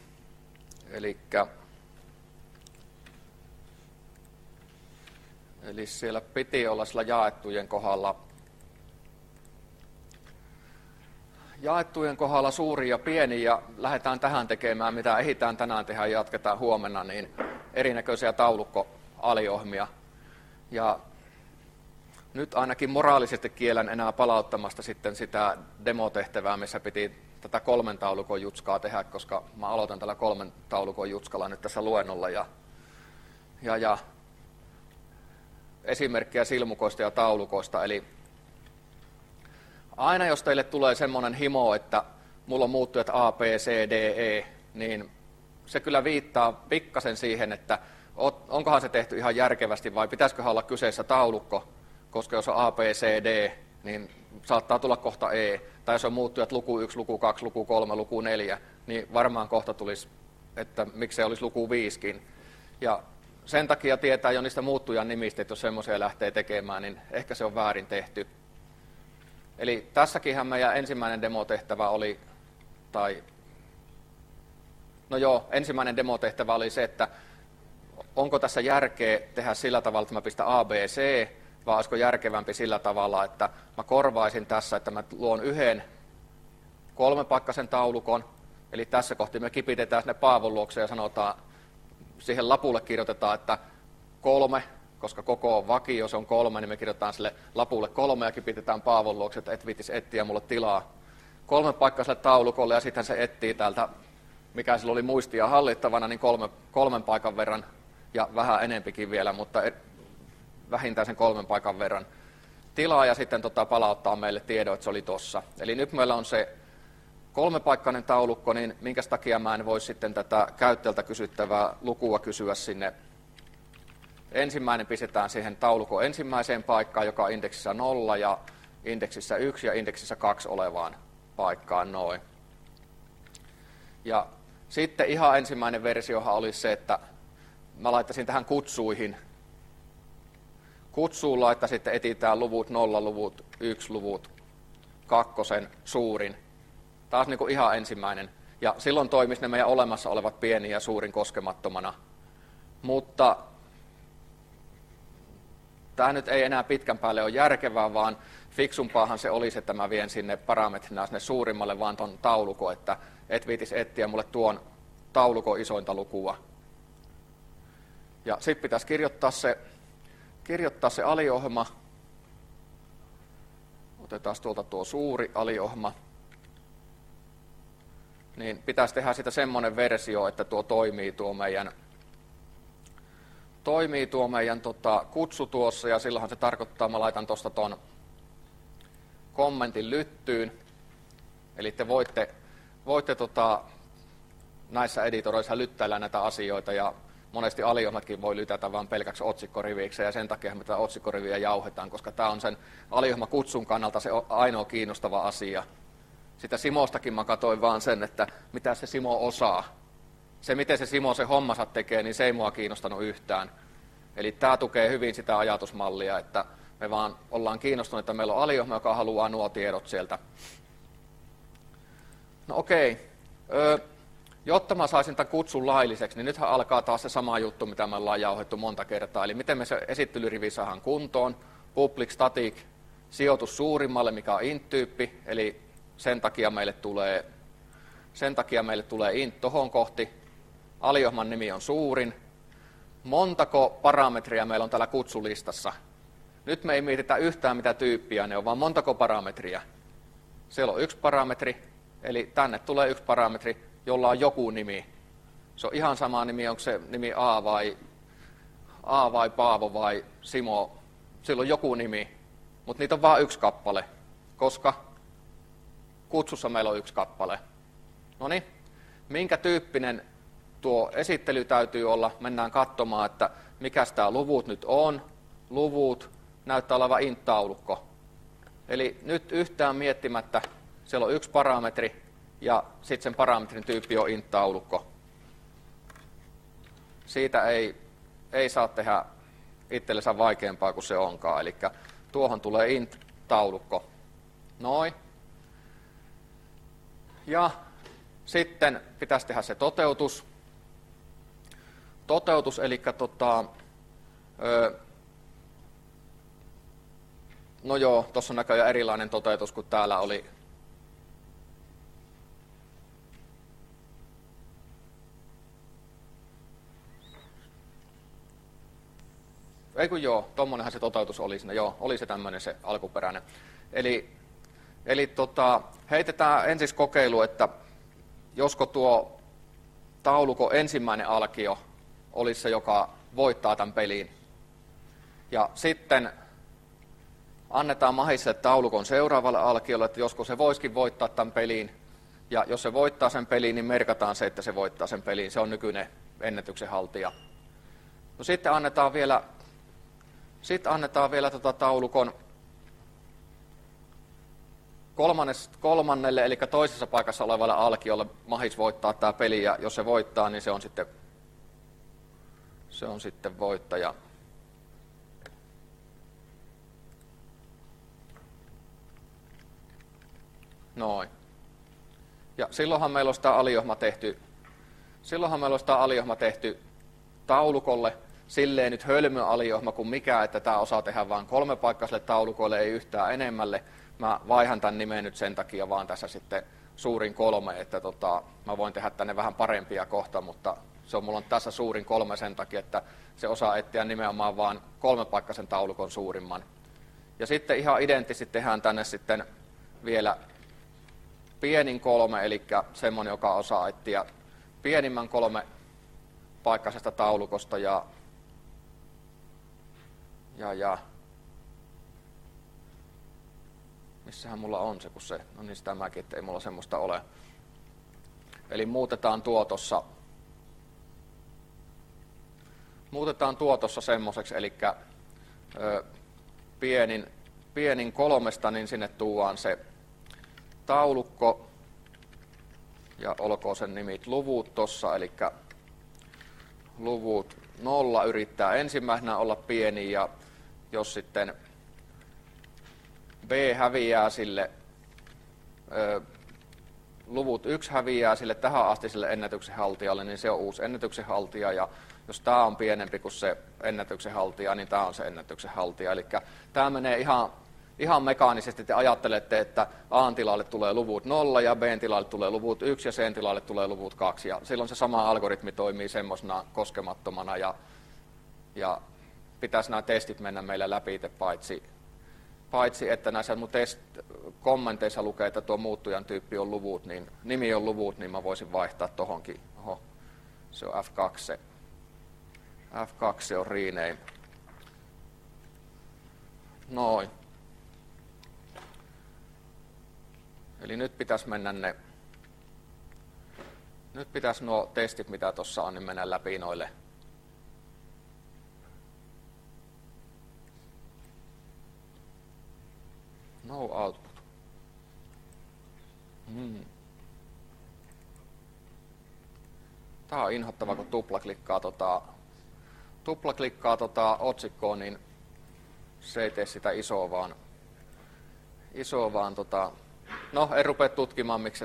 Eli siellä piti olla sillä jaettujen kohdalla suuri ja pieni, ja lähdetään tähän tekemään, mitä ehditään tänään tehdä ja jatketaan huomenna, niin erinäköisiä taulukkoaliohmia. Ja nyt ainakin moraalisesti kiellän enää palauttamasta sitten sitä demotehtävää, missä piti tätä 3 taulukon jutskaa tehdä, koska mä aloitan tällä 3 taulukon jutskalla nyt tässä luennolla. Ja esimerkkejä silmukoista ja taulukoista. Eli aina jos teille tulee semmoinen himo, että mulla on muuttujat A, B, C, D, E, niin se kyllä viittaa pikkasen siihen, että onkohan se tehty ihan järkevästi vai pitäisiköhän olla kyseessä taulukko, koska jos on A, B, C, D, niin saattaa tulla kohta E. Tai jos on muuttujat luku 1, luku 2, luku 3, luku 4, niin varmaan kohta tulisi, että miksei olisi luku 5kin. Ja sen takia tietää jo niistä muuttujan nimistä, että jos semmoisia lähtee tekemään, niin ehkä se on väärin tehty. Eli tässäkinhän meidän ensimmäinen demotehtävä oli, ensimmäinen demotehtävä oli se, että onko tässä järkeä tehdä sillä tavalla, että mä pistän A, B, C, vai olisiko järkevämpi sillä tavalla, että mä korvaisin tässä, että mä luon yhden 3-paikkaisen taulukon, eli tässä kohti me kipitetään sinne Paavon luokse ja sanotaan, siihen lapulle kirjoitetaan, että 3, koska koko on vakio, se on 3, niin me kirjoitetaan sille lapulle 3 ja kipitetään Paavon luokse, että et viitis etsiä mulle tilaa 3-paikkaiselle taulukolle, ja sitten se etsii täältä, mikä sillä oli muistia hallittavana, niin 3 paikan verran ja vähän enempikin vielä, mutta vähintään sen 3 paikan verran tilaa, ja sitten palauttaa meille tiedon, että se oli tossa. Eli nyt meillä on se 3-paikkainen taulukko, niin minkä takia mä en voi sitten tätä käyttäjältä kysyttävää lukua kysyä sinne. Ensimmäinen pistetään siihen taulukon ensimmäiseen paikkaan, joka on indeksissä 0 ja indeksissä 1 ja indeksissä 2 olevaan paikkaan noin. Ja sitten ihan ensimmäinen versiohan oli se, että mä laittaisin tähän kutsuihin. Kutsuun laittaisin, että etsitään luvut 0, luvut 1, luvut 2 suurin. Taas niin kuin ihan ensimmäinen. Ja silloin toimisi ne meidän olemassa olevat pieni ja suurin koskemattomana. Mutta tämä nyt ei enää pitkän päälle ole järkevää, vaan fiksumpaahan se olisi, että mä vien sinne parametrina sinne suurimmalle vaan ton taulukon, että et viitis etsiä mulle tuon taulukon isointa lukua. Ja sitten pitäisi kirjoittaa se aliohjelma. Otetaan tuolta tuo suuri aliohjelma. Niin pitäisi tehdä sitä semmoinen versio, että tuo toimii tuo meidän kutsu tuossa, ja silloinhan se tarkoittaa, mä laitan tuosta ton kommentin lyttyyn. Eli te voitte näissä editoreissa lyttäillä näitä asioita, ja monesti aliohjelmatkin voi lytätä vain pelkäksi otsikkoriviksi, ja sen takia me tätä otsikkoriviä jauhetaan, koska tämä on sen aliohjelmakutsun kannalta se ainoa kiinnostava asia. Sitä Simostakin mä katsoin vaan sen, että mitä se Simo osaa. Se, miten se Simo se hommansa tekee, niin se ei mua kiinnostanut yhtään. Eli tämä tukee hyvin sitä ajatusmallia, että me vaan ollaan kiinnostuneita, että meillä on aliohjelma, joka haluaa nuo tiedot sieltä. No okei. Jotta mä saisin tämän kutsun lailliseksi, niin nythän alkaa taas se sama juttu, mitä me ollaan jauhettu monta kertaa. Eli miten me se esittelyrivi saadaan kuntoon. Public static, sijoitus suurimmalle, mikä on int-tyyppi, eli sen takia meille tulee int tohon kohti. Aliohjelman nimi on suurin. Montako parametria meillä on täällä kutsulistassa? Nyt me ei mietitä yhtään mitä tyyppiä ne on, vaan montako parametria. Siellä on 1 parametri, eli tänne tulee 1 parametri, jolla on joku nimi. Se on ihan sama nimi, onko se nimi A vai Paavo vai Simo. Sillä on joku nimi, mutta niitä on vain 1 kappale, koska kutsussa meillä on 1 kappale. Noniin, minkä tyyppinen tuo esittely täytyy olla? Mennään katsomaan, että mikä tämä luvut nyt on. Luvut, näyttää olevan int-taulukko. Eli nyt yhtään miettimättä, siellä on yksi parametri ja sitten sen parametrin tyyppi on int-taulukko. Siitä ei saa tehdä itsellensä vaikeampaa kuin se onkaan. Eli tuohon tulee int-taulukko. Noin. Ja sitten pitäisi tehdä se toteutus. Toteutus, eli no joo, tuossa on näköjään erilainen toteutus kuin täällä oli. Ei kun joo, tommonenhan se toteutus oli siinä, joo, oli se tämmöinen se alkuperäinen. Eli heitetään ensin kokeilu, että josko tuo taulukon ensimmäinen alkio olisi se, joka voittaa tämän pelin. Ja sitten annetaan mahdolliselle taulukon seuraavalle alkiolle, että josko se voisikin voittaa tämän pelin. Ja jos se voittaa sen pelin, niin merkataan se, että se voittaa sen pelin. Se on nykyinen ennätyksen haltija. No sitten annetaan vielä taulukon kolmannelle, eli toisessa paikassa olevalle alkiolle mahis voittaa tämä peli, ja jos se voittaa, niin se on sitten voittaja. Noin. Ja silloinhan meillä on sitä aliohma tehty taulukolle, silleen nyt hölmöaliohma kuin mikä, että tämä osaa tehdä vain 3-paikkaiselle taulukoille, ei yhtään enemmälle. Mä vaihan tämän nimen nyt sen takia vaan tässä sitten suurin 3, että mä voin tehdä tänne vähän parempia kohta, mutta mulla on tässä suurin 3 sen takia, että se osaa etsiä nimenomaan vaan 3-paikkaisen taulukon suurimman. Ja sitten ihan identtisesti tehdään tänne sitten vielä pienin 3, eli semmoinen, joka osaa etsiä pienimmän 3-paikkaisesta taulukosta ja missähän mulla on se, kun se, no niin sitä mäkin, että ei mulla semmoista ole. Eli muutetaan tuo tossa semmoiseksi, eli pienin 3, niin sinne tuodaan se taulukko, ja olkoon sen nimit luvut tossa, eli luvut 0 yrittää ensimmäisenä olla pieni, ja jos sitten B häviää sille, luvut 1 häviää sille tähän asti sille ennätyksen haltijalle, niin se on uusi ennätyksen haltija, ja jos tämä on pienempi kuin se ennätyksen haltija, niin tämä on se ennätyksen haltija. Eli tämä menee ihan mekaanisesti, te ajattelette, että A-tilalle tulee luvut 0 ja B-tilalle tulee luvut 1 ja C-tilalle tulee luvut 2. Ja silloin se sama algoritmi toimii semmoisena koskemattomana ja pitäisi nämä testit mennä meille läpi, paitsi että näissä mun kommenteissa lukee, että tuo muuttujan tyyppi on luvut, niin nimi on luvut, niin mä voisin vaihtaa tohonkin. Oho, se on F2. F2 on rename. Noin. Eli nyt pitäisi nuo testit, mitä tuossa on, niin mennä läpi noille. No output. Tää on inhottava, kun tuplaklikkaa otsikkoon, niin se ei tee sitä isoa vaan no, en rupea tutkimaan, miksi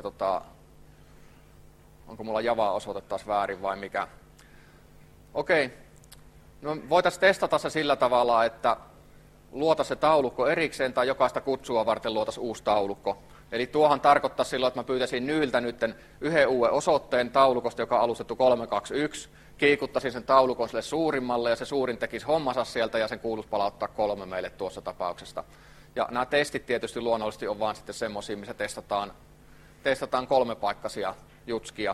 onko mulla Java-osoite taas väärin vai mikä. Okei, no voitaisiin testata se sillä tavalla, että luotaisiin se taulukko erikseen tai jokaista kutsua varten luotaisiin uusi taulukko. Eli tuohan tarkoittaa silloin, että mä pyytäisin Nyltä nyt yhden uuden osoitteen taulukosta, joka on alustettu 321, kiikuttaisin sen taulukon sille suurimmalle ja se suurin tekisi hommansa sieltä ja sen kuuluisi palauttaa 3 meille tuossa tapauksesta. Ja nämä testit tietysti luonnollisesti on vaan sitten semmoisia, missä testataan 3-paikkaisia jutskia.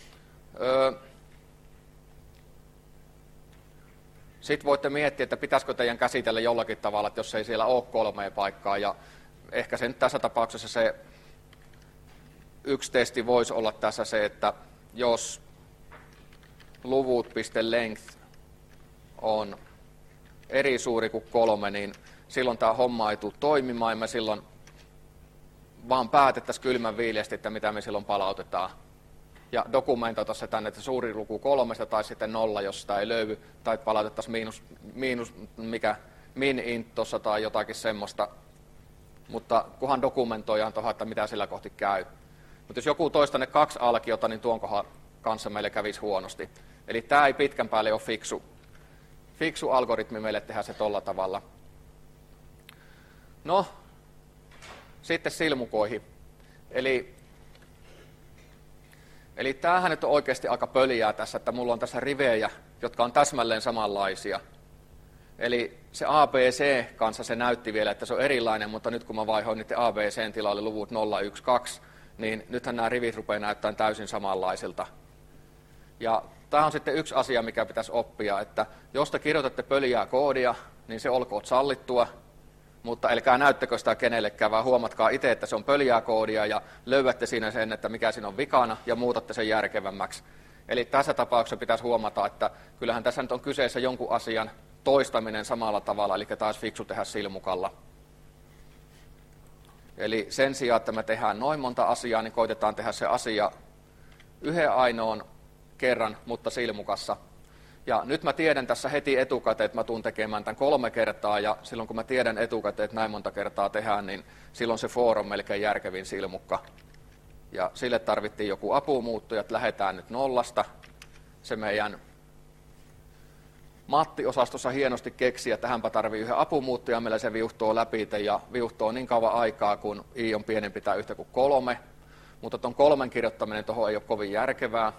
Sitten voitte miettiä, että pitäisikö teidän käsitellä jollakin tavalla, että jos ei siellä ole 3 paikkaa. Ja ehkä se nyt tässä tapauksessa se yksi testi voisi olla tässä se, että jos luvut.length on eri suuri kuin 3, niin silloin tämä homma ei tule toimimaan ja me silloin vaan päätettäisiin kylmän viileästi, että mitä me silloin palautetaan. Ja dokumentoita se tänne, että suuri luku 3 tai sitten 0, jos sitä ei löydy, tai palautettaisiin min int tuossa tai jotakin semmoista. Mutta kunhan dokumentoidaan tuohon, että mitä sillä kohti käy. Mutta jos joku toisi tänne 2 alkiota, niin tuon kohan kanssa meille kävisi huonosti. Eli tämä ei pitkän päälle ole fiksu algoritmi meille tehdä se tolla tavalla. No, sitten silmukoihin. Eli tämähän nyt on oikeasti aika pöliää tässä, että mulla on tässä rivejä, jotka on täsmälleen samanlaisia. Eli se ABC kanssa se näytti vielä, että se on erilainen, mutta nyt kun mä vaihoin niiden ABCn tilalle luvut 0, 1, 2, niin nythän nämä rivit rupeaa näyttämään täysin samanlaisilta. Ja tämä on sitten yksi asia, mikä pitäisi oppia, että jos te kirjoitatte pöliää koodia, niin se olkoon sallittua, mutta älkää näyttäkö sitä kenellekään, vaan huomatkaa itse, että se on pöliää koodia ja löydätte siinä sen, että mikä siinä on vikana ja muutatte sen järkevämmäksi. Eli tässä tapauksessa pitäisi huomata, että kyllähän tässä nyt on kyseessä jonkun asian toistaminen samalla tavalla, eli taas fiksu tehdä silmukalla. Eli sen sijaan, että me tehdään noin monta asiaa, niin koitetaan tehdä se asia yhden ainoan kerran, mutta silmukassa. Ja nyt mä tiedän tässä heti etukäteen, että mä tuun tekemään tämän 3 kertaa, ja silloin kun mä tiedän etukäteen, että näin monta kertaa tehdään, niin silloin se for on melkein järkevin silmukka. Ja sille tarvittiin joku apumuuttuja, että lähdetään nyt 0. Se meidän Matti-osastossa hienosti keksi, että hänpä tarvii yhden apumuuttujan, meillä se viuhtoo läpi ja viuhtoo niin kauan aikaa, kun i on pienempi tai yhtä kuin 3. Mutta tuon 3 kirjoittaminen tuohon ei ole kovin järkevää.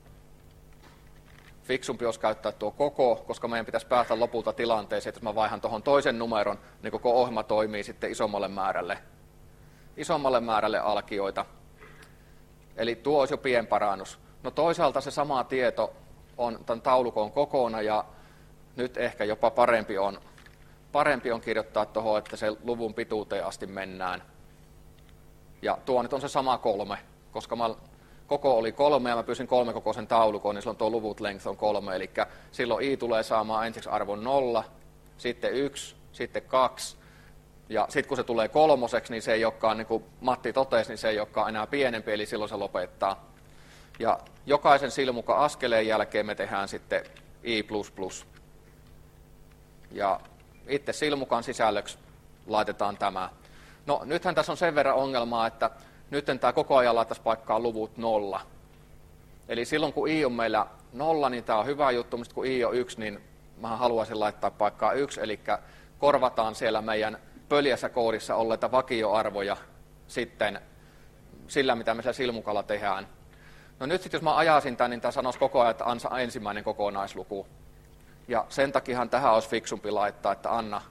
Fiksumpi olisi käyttää tuo koko, koska meidän pitäisi päästä lopulta tilanteeseen, että jos mä vaihan tuohon toisen numeron, niin koko ohjelma toimii sitten isommalle määrälle alkioita. Eli tuo olisi jo pienparannus. No toisaalta se sama tieto on tämän taulukon kokona ja nyt ehkä jopa parempi on kirjoittaa tuohon, että se luvun pituuteen asti mennään. Ja tuo nyt on se sama 3, koska koko oli 3 ja mä pyysin 3-kokoisen taulukon, niin silloin tuo luvut length on 3. Eli silloin i tulee saamaan ensiksi arvon 0, sitten 1, sitten 2. Ja sitten kun se tulee 3, niin se ei olekaan, niin kuin Matti totesi, niin se ei olekaan enää pienempi, eli silloin se lopettaa. Ja jokaisen silmukan askeleen jälkeen me tehdään sitten i++. Ja itse silmukan sisällöksi laitetaan tämä. No nythän tässä on sen verran ongelmaa, että nyt tämä koko ajan laittaisi paikkaan luvut 0. Eli silloin kun i on meillä 0, niin tämä on hyvä juttu, mutta kun i on 1, niin mä haluaisin laittaa paikkaan 1, eli korvataan siellä meidän pöljässä koodissa olleita vakioarvoja sitten sillä, mitä me siellä silmukalla tehdään. No nyt sitten jos mä ajasin tämän, niin tämä sanoisi koko ajan, että ansa ensimmäinen kokonaisluku. Ja sen takiahan tähän olisi fiksumpi laittaa, että anna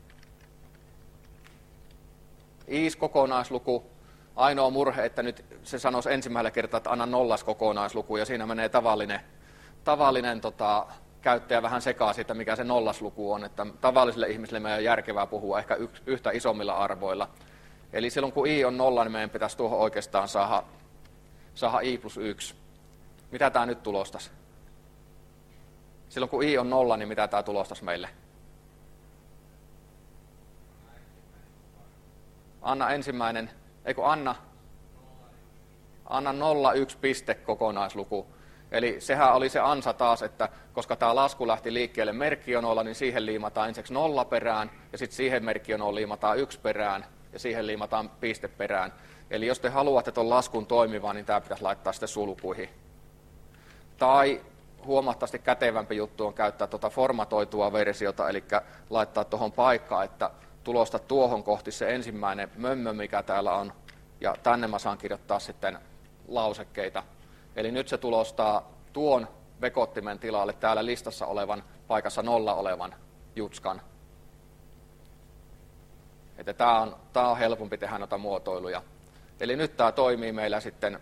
is kokonaisluku. Ainoa murhe, että nyt se sanoisi ensimmäisellä kertaa, että anna 0 kokonaisluku, ja siinä menee tavallinen käyttäjä vähän sekaa siitä, mikä se 0 luku on. Että tavallisille ihmisille meidän on järkevää puhua ehkä yhtä isommilla arvoilla. Eli silloin kun i on 0, niin meidän pitäisi tuohon oikeastaan saada i+1. Mitä tämä nyt tulostaisi? Silloin kun i on 0, niin mitä tämä tulostaisi meille? Anna ensimmäinen, anna 0,1 piste kokonaisluku. Eli sehän oli se ansa taas, että koska tämä lasku lähti liikkeelle merkkionoilla, niin siihen liimataan ensiksi 0 perään, ja sitten siihen merkkionoon liimataan 1 perään, ja siihen liimataan piste perään. Eli jos te haluatte tuon laskun toimivan, niin tämä pitäisi laittaa sitten sulkuihin. Tai huomattavasti kätevämpi juttu on käyttää tuota formatoitua versiota, eli laittaa tuohon paikkaan, että tulosta tuohon kohti se ensimmäinen mömmö, mikä täällä on, ja tänne mä saan kirjoittaa sitten lausekkeita. Eli nyt se tulostaa tuon vekottimen tilalle täällä listassa olevan, paikassa 0 olevan jutskan. Että tämä on helpompi tehdä noita muotoiluja. Eli nyt tämä toimii meillä sitten,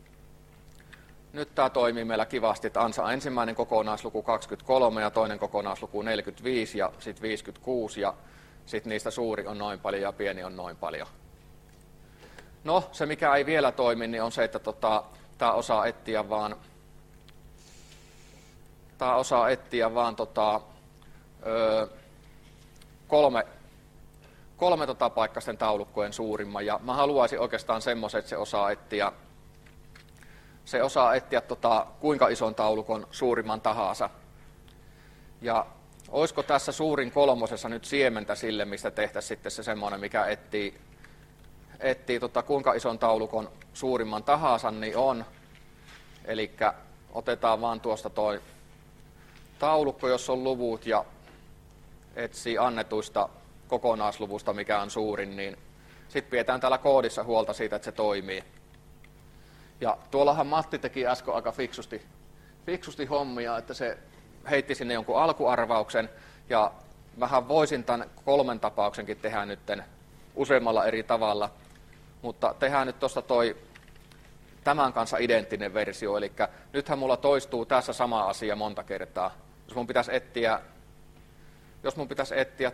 kivasti, että ansa ensimmäinen kokonaisluku 23 ja toinen kokonaisluku 45 ja sitten 56 ja sitten niistä suuri on noin paljon ja pieni on noin paljon. No, se mikä ei vielä toimi, niin on se, että tämä osaa etsiä vaan, 3 paikkaisten taulukkojen suurimman, ja mä haluaisin oikeastaan semmoisen, että se osaa etsiä kuinka ison taulukon suurimman tahansa. Ja olisiko tässä suurin 3 nyt siementä sille, mistä tehtäisiin sitten se semmoinen, mikä etsii kuinka ison taulukon suurimman tahansa, niin on. Eli otetaan vaan tuosta toi taulukko, jossa on luvut, ja etsii annetuista kokonaisluvusta, mikä on suurin, niin sitten pidetään täällä koodissa huolta siitä, että se toimii. Ja tuollahan Matti teki äsken aika fiksusti hommia, että se heitti sinne jonkun alkuarvauksen, ja vähän voisin tämän 3 tapauksenkin tehdä nyt useammalla eri tavalla, mutta tehdään nyt tuosta tämän kanssa identtinen versio, eli nythän mulla toistuu tässä sama asia monta kertaa. Jos mun pitäisi etsiä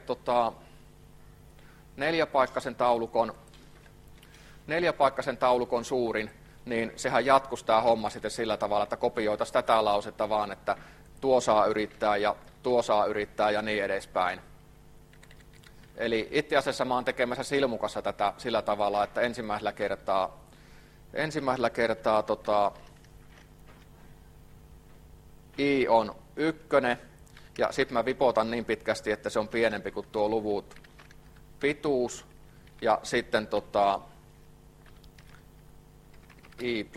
4-paikkaisen taulukon suurin, niin sehän jatkuisi tämä homma sitten sillä tavalla, että kopioitaisiin tätä lausetta vaan, että tuo saa yrittää ja niin edespäin. Eli itse asiassa mä oon tekemässä silmukassa tätä sillä tavalla, että ensimmäisellä kertaa I on 1, ja sitten mä vipotan niin pitkästi, että se on pienempi kuin tuo luvut pituus, ja sitten I++,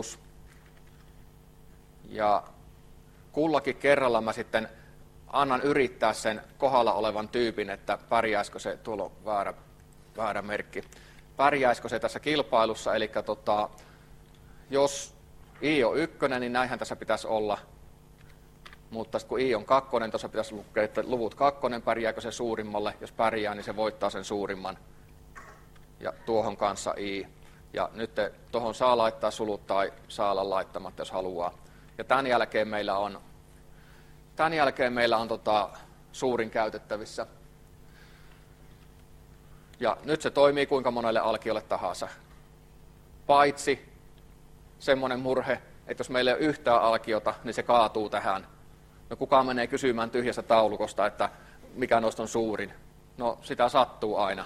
ja kullakin kerralla mä sitten annan yrittää sen kohdalla olevan tyypin, että pärjäisikö se, tuolla on väärä merkki, pärjäisikö se tässä kilpailussa, eli jos I on 1, niin näinhän tässä pitäisi olla, mutta kun I on 2, tuossa pitäisi lukea, että luvut 2, pärjääkö se suurimmalle, jos pärjää, niin se voittaa sen suurimman, ja tuohon kanssa I, ja nyt tuohon saa laittaa sulut tai saa olla laittamatta, jos haluaa, ja tämän jälkeen meillä on suurin käytettävissä. Ja nyt se toimii kuinka monelle alkiolle tahansa. Paitsi semmoinen murhe, että jos meillä ei ole yhtään alkiota, niin se kaatuu tähän. No kukaan menee kysymään tyhjästä taulukosta, että mikä noista on suurin. No sitä sattuu aina.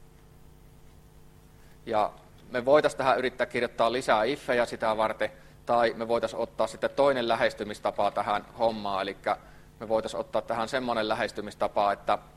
Ja me voitaisiin tähän yrittää kirjoittaa lisää iffejä sitä varten, tai me voitaisiin ottaa sitten toinen lähestymistapa tähän hommaan, eli me voitaisiin ottaa tähän semmoinen lähestymistapa,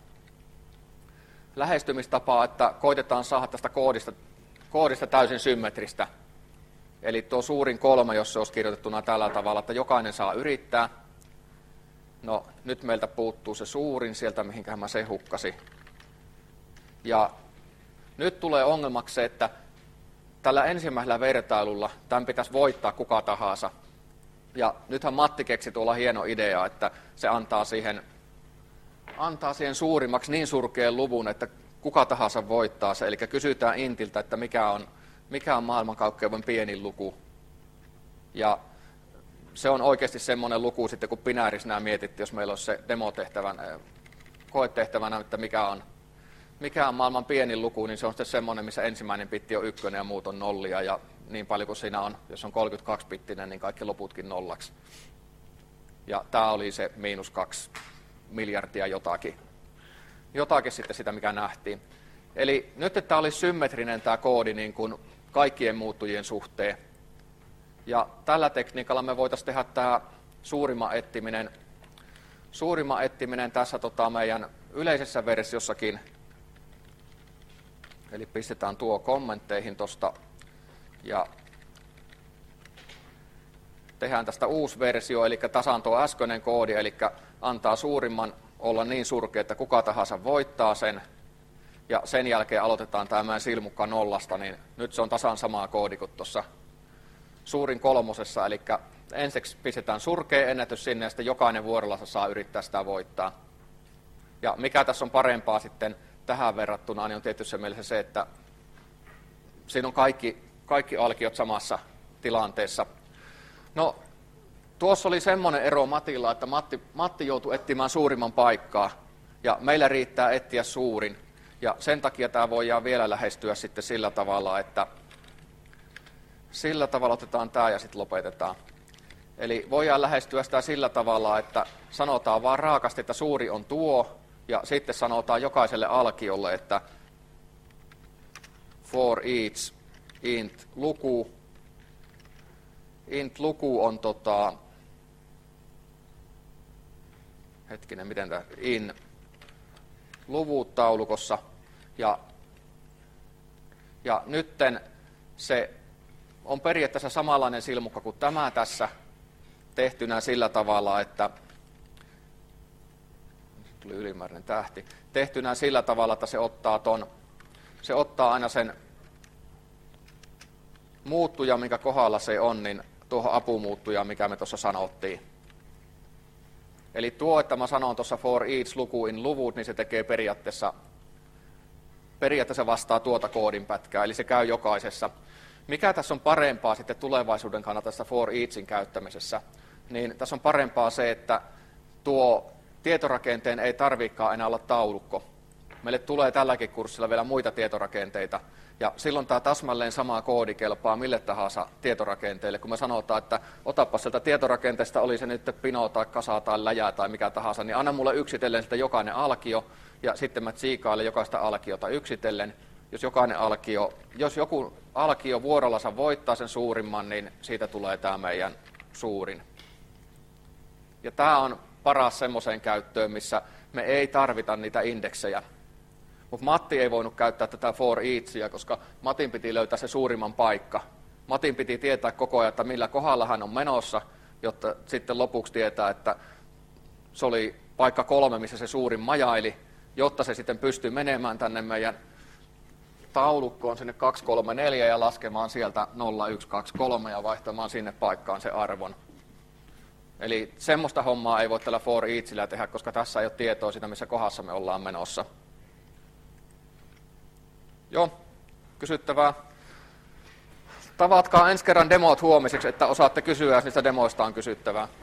että koitetaan saada tästä koodista täysin symmetristä. Eli tuo suurin 3, jos se olisi kirjoitettuna tällä tavalla, että jokainen saa yrittää. No nyt meiltä puuttuu se suurin sieltä, mihinkä mä se hukkasin. Ja nyt tulee ongelmaksi se, että tällä ensimmäisellä vertailulla tämän pitäisi voittaa kuka tahansa. Ja nythän Matti keksi tuolla hieno idea, että se antaa siihen suurimmaksi niin surkean luvun, että kuka tahansa voittaa se. Eli kysytään Intiltä, että mikä on maailmankaikkeuden pienin luku. Ja se on oikeasti semmoinen luku sitten, kun binäärissä mietittiin, jos meillä olisi se koetehtävänä, että mikä on maailman pienin luku, niin se on sitten semmoinen, missä ensimmäinen bitti on 1 ja muut on 0, ja niin paljon kuin siinä on, jos on 32-bittinen, niin kaikki loputkin nollaksi. Ja tämä oli se -2 miljardia jotakin. Jotakin sitten sitä, mikä nähtiin. Eli nyt, että tämä olisi symmetrinen tämä koodi niin kuin kaikkien muuttujien suhteen. Ja tällä tekniikalla me voitaisiin tehdä tämä suurimman etsiminen tässä meidän yleisessä versiossakin. Eli pistetään tuo kommentteihin tuosta ja tehdään tästä uusi versio, eli tasan tuo äskeinen koodi, eli antaa suurimman olla niin surkea, että kuka tahansa voittaa sen. Ja sen jälkeen aloitetaan tämä silmukka 0, niin nyt se on tasan samaa koodi kuin tuossa suurin 3, eli ensiksi pistetään surkea ennätys sinne ja sitten jokainen vuorollansa saa yrittää sitä voittaa. Ja mikä tässä on parempaa sitten tähän verrattuna, niin on tietysti mielessä se, että siinä on kaikki alkiot samassa tilanteessa. No, tuossa oli semmoinen ero Matilla, että Matti joutui etsimään suurimman paikkaa, ja meillä riittää etsiä suurin. Ja sen takia tämä voidaan vielä lähestyä sitten sillä tavalla, että otetaan tämä ja sitten lopetetaan. Eli voidaan lähestyä sitä sillä tavalla, että sanotaan vaan raakasti, että suuri on tuo, ja sitten sanotaan jokaiselle alkiolle, että for each int luku. Int luku on miten tämä in luvut taulukossa. Ja nytten se on periaatteessa samanlainen silmukka kuin tämä tässä tehtynä sillä tavalla, että tuli ylimääräinen tähti. Tehtynä sillä tavalla, että se ottaa aina sen muuttuja, minkä kohdalla se on, niin tuohon apumuuttuja, mikä me tuossa sanottiin. Eli tuo, että mä sanon tuossa for each luku in luvut, niin se tekee periaatteessa vastaa tuota koodinpätkää, eli se käy jokaisessa. Mikä tässä on parempaa sitten tulevaisuuden kannalta tässä for eachin käyttämisessä, niin tässä on parempaa se, että tuo tietorakenteen ei tarvitsekaan enää olla taulukko. Meille tulee tälläkin kurssilla vielä muita tietorakenteita, ja silloin tämä täsmälleen sama koodi kelpaa mille tahansa tietorakenteelle, kun me sanotaan, että otapa sieltä tietorakenteesta, oli se nyt pino tai kasa tai läjä tai mikä tahansa, niin anna mulle yksitellen sitä jokainen alkio, ja sitten mä tsiikailen jokaista alkiota yksitellen. Jos joku alkio vuorollansa voittaa sen suurimman, niin siitä tulee tämä meidän suurin. Ja tämä on paras semmoiseen käyttöön, missä me ei tarvita niitä indeksejä. Mutta Matti ei voinut käyttää tätä for eachia, koska Matin piti löytää se suurimman paikka. Matin piti tietää koko ajan, että millä kohdalla hän on menossa, jotta sitten lopuksi tietää, että se oli paikka 3, missä se suurin majaili, jotta se sitten pystyy menemään tänne meidän taulukkoon sinne 234 ja laskemaan sieltä 0123 ja vaihtamaan sinne paikkaan se arvon. Eli semmoista hommaa ei voi tällä for eachillä tehdä, koska tässä ei ole tietoa siitä, missä kohdassa me ollaan menossa. Joo, kysyttävää. Tavatkaa ensi kerran demot huomiseksi, että osaatte kysyä, jos niistä demoista on kysyttävää.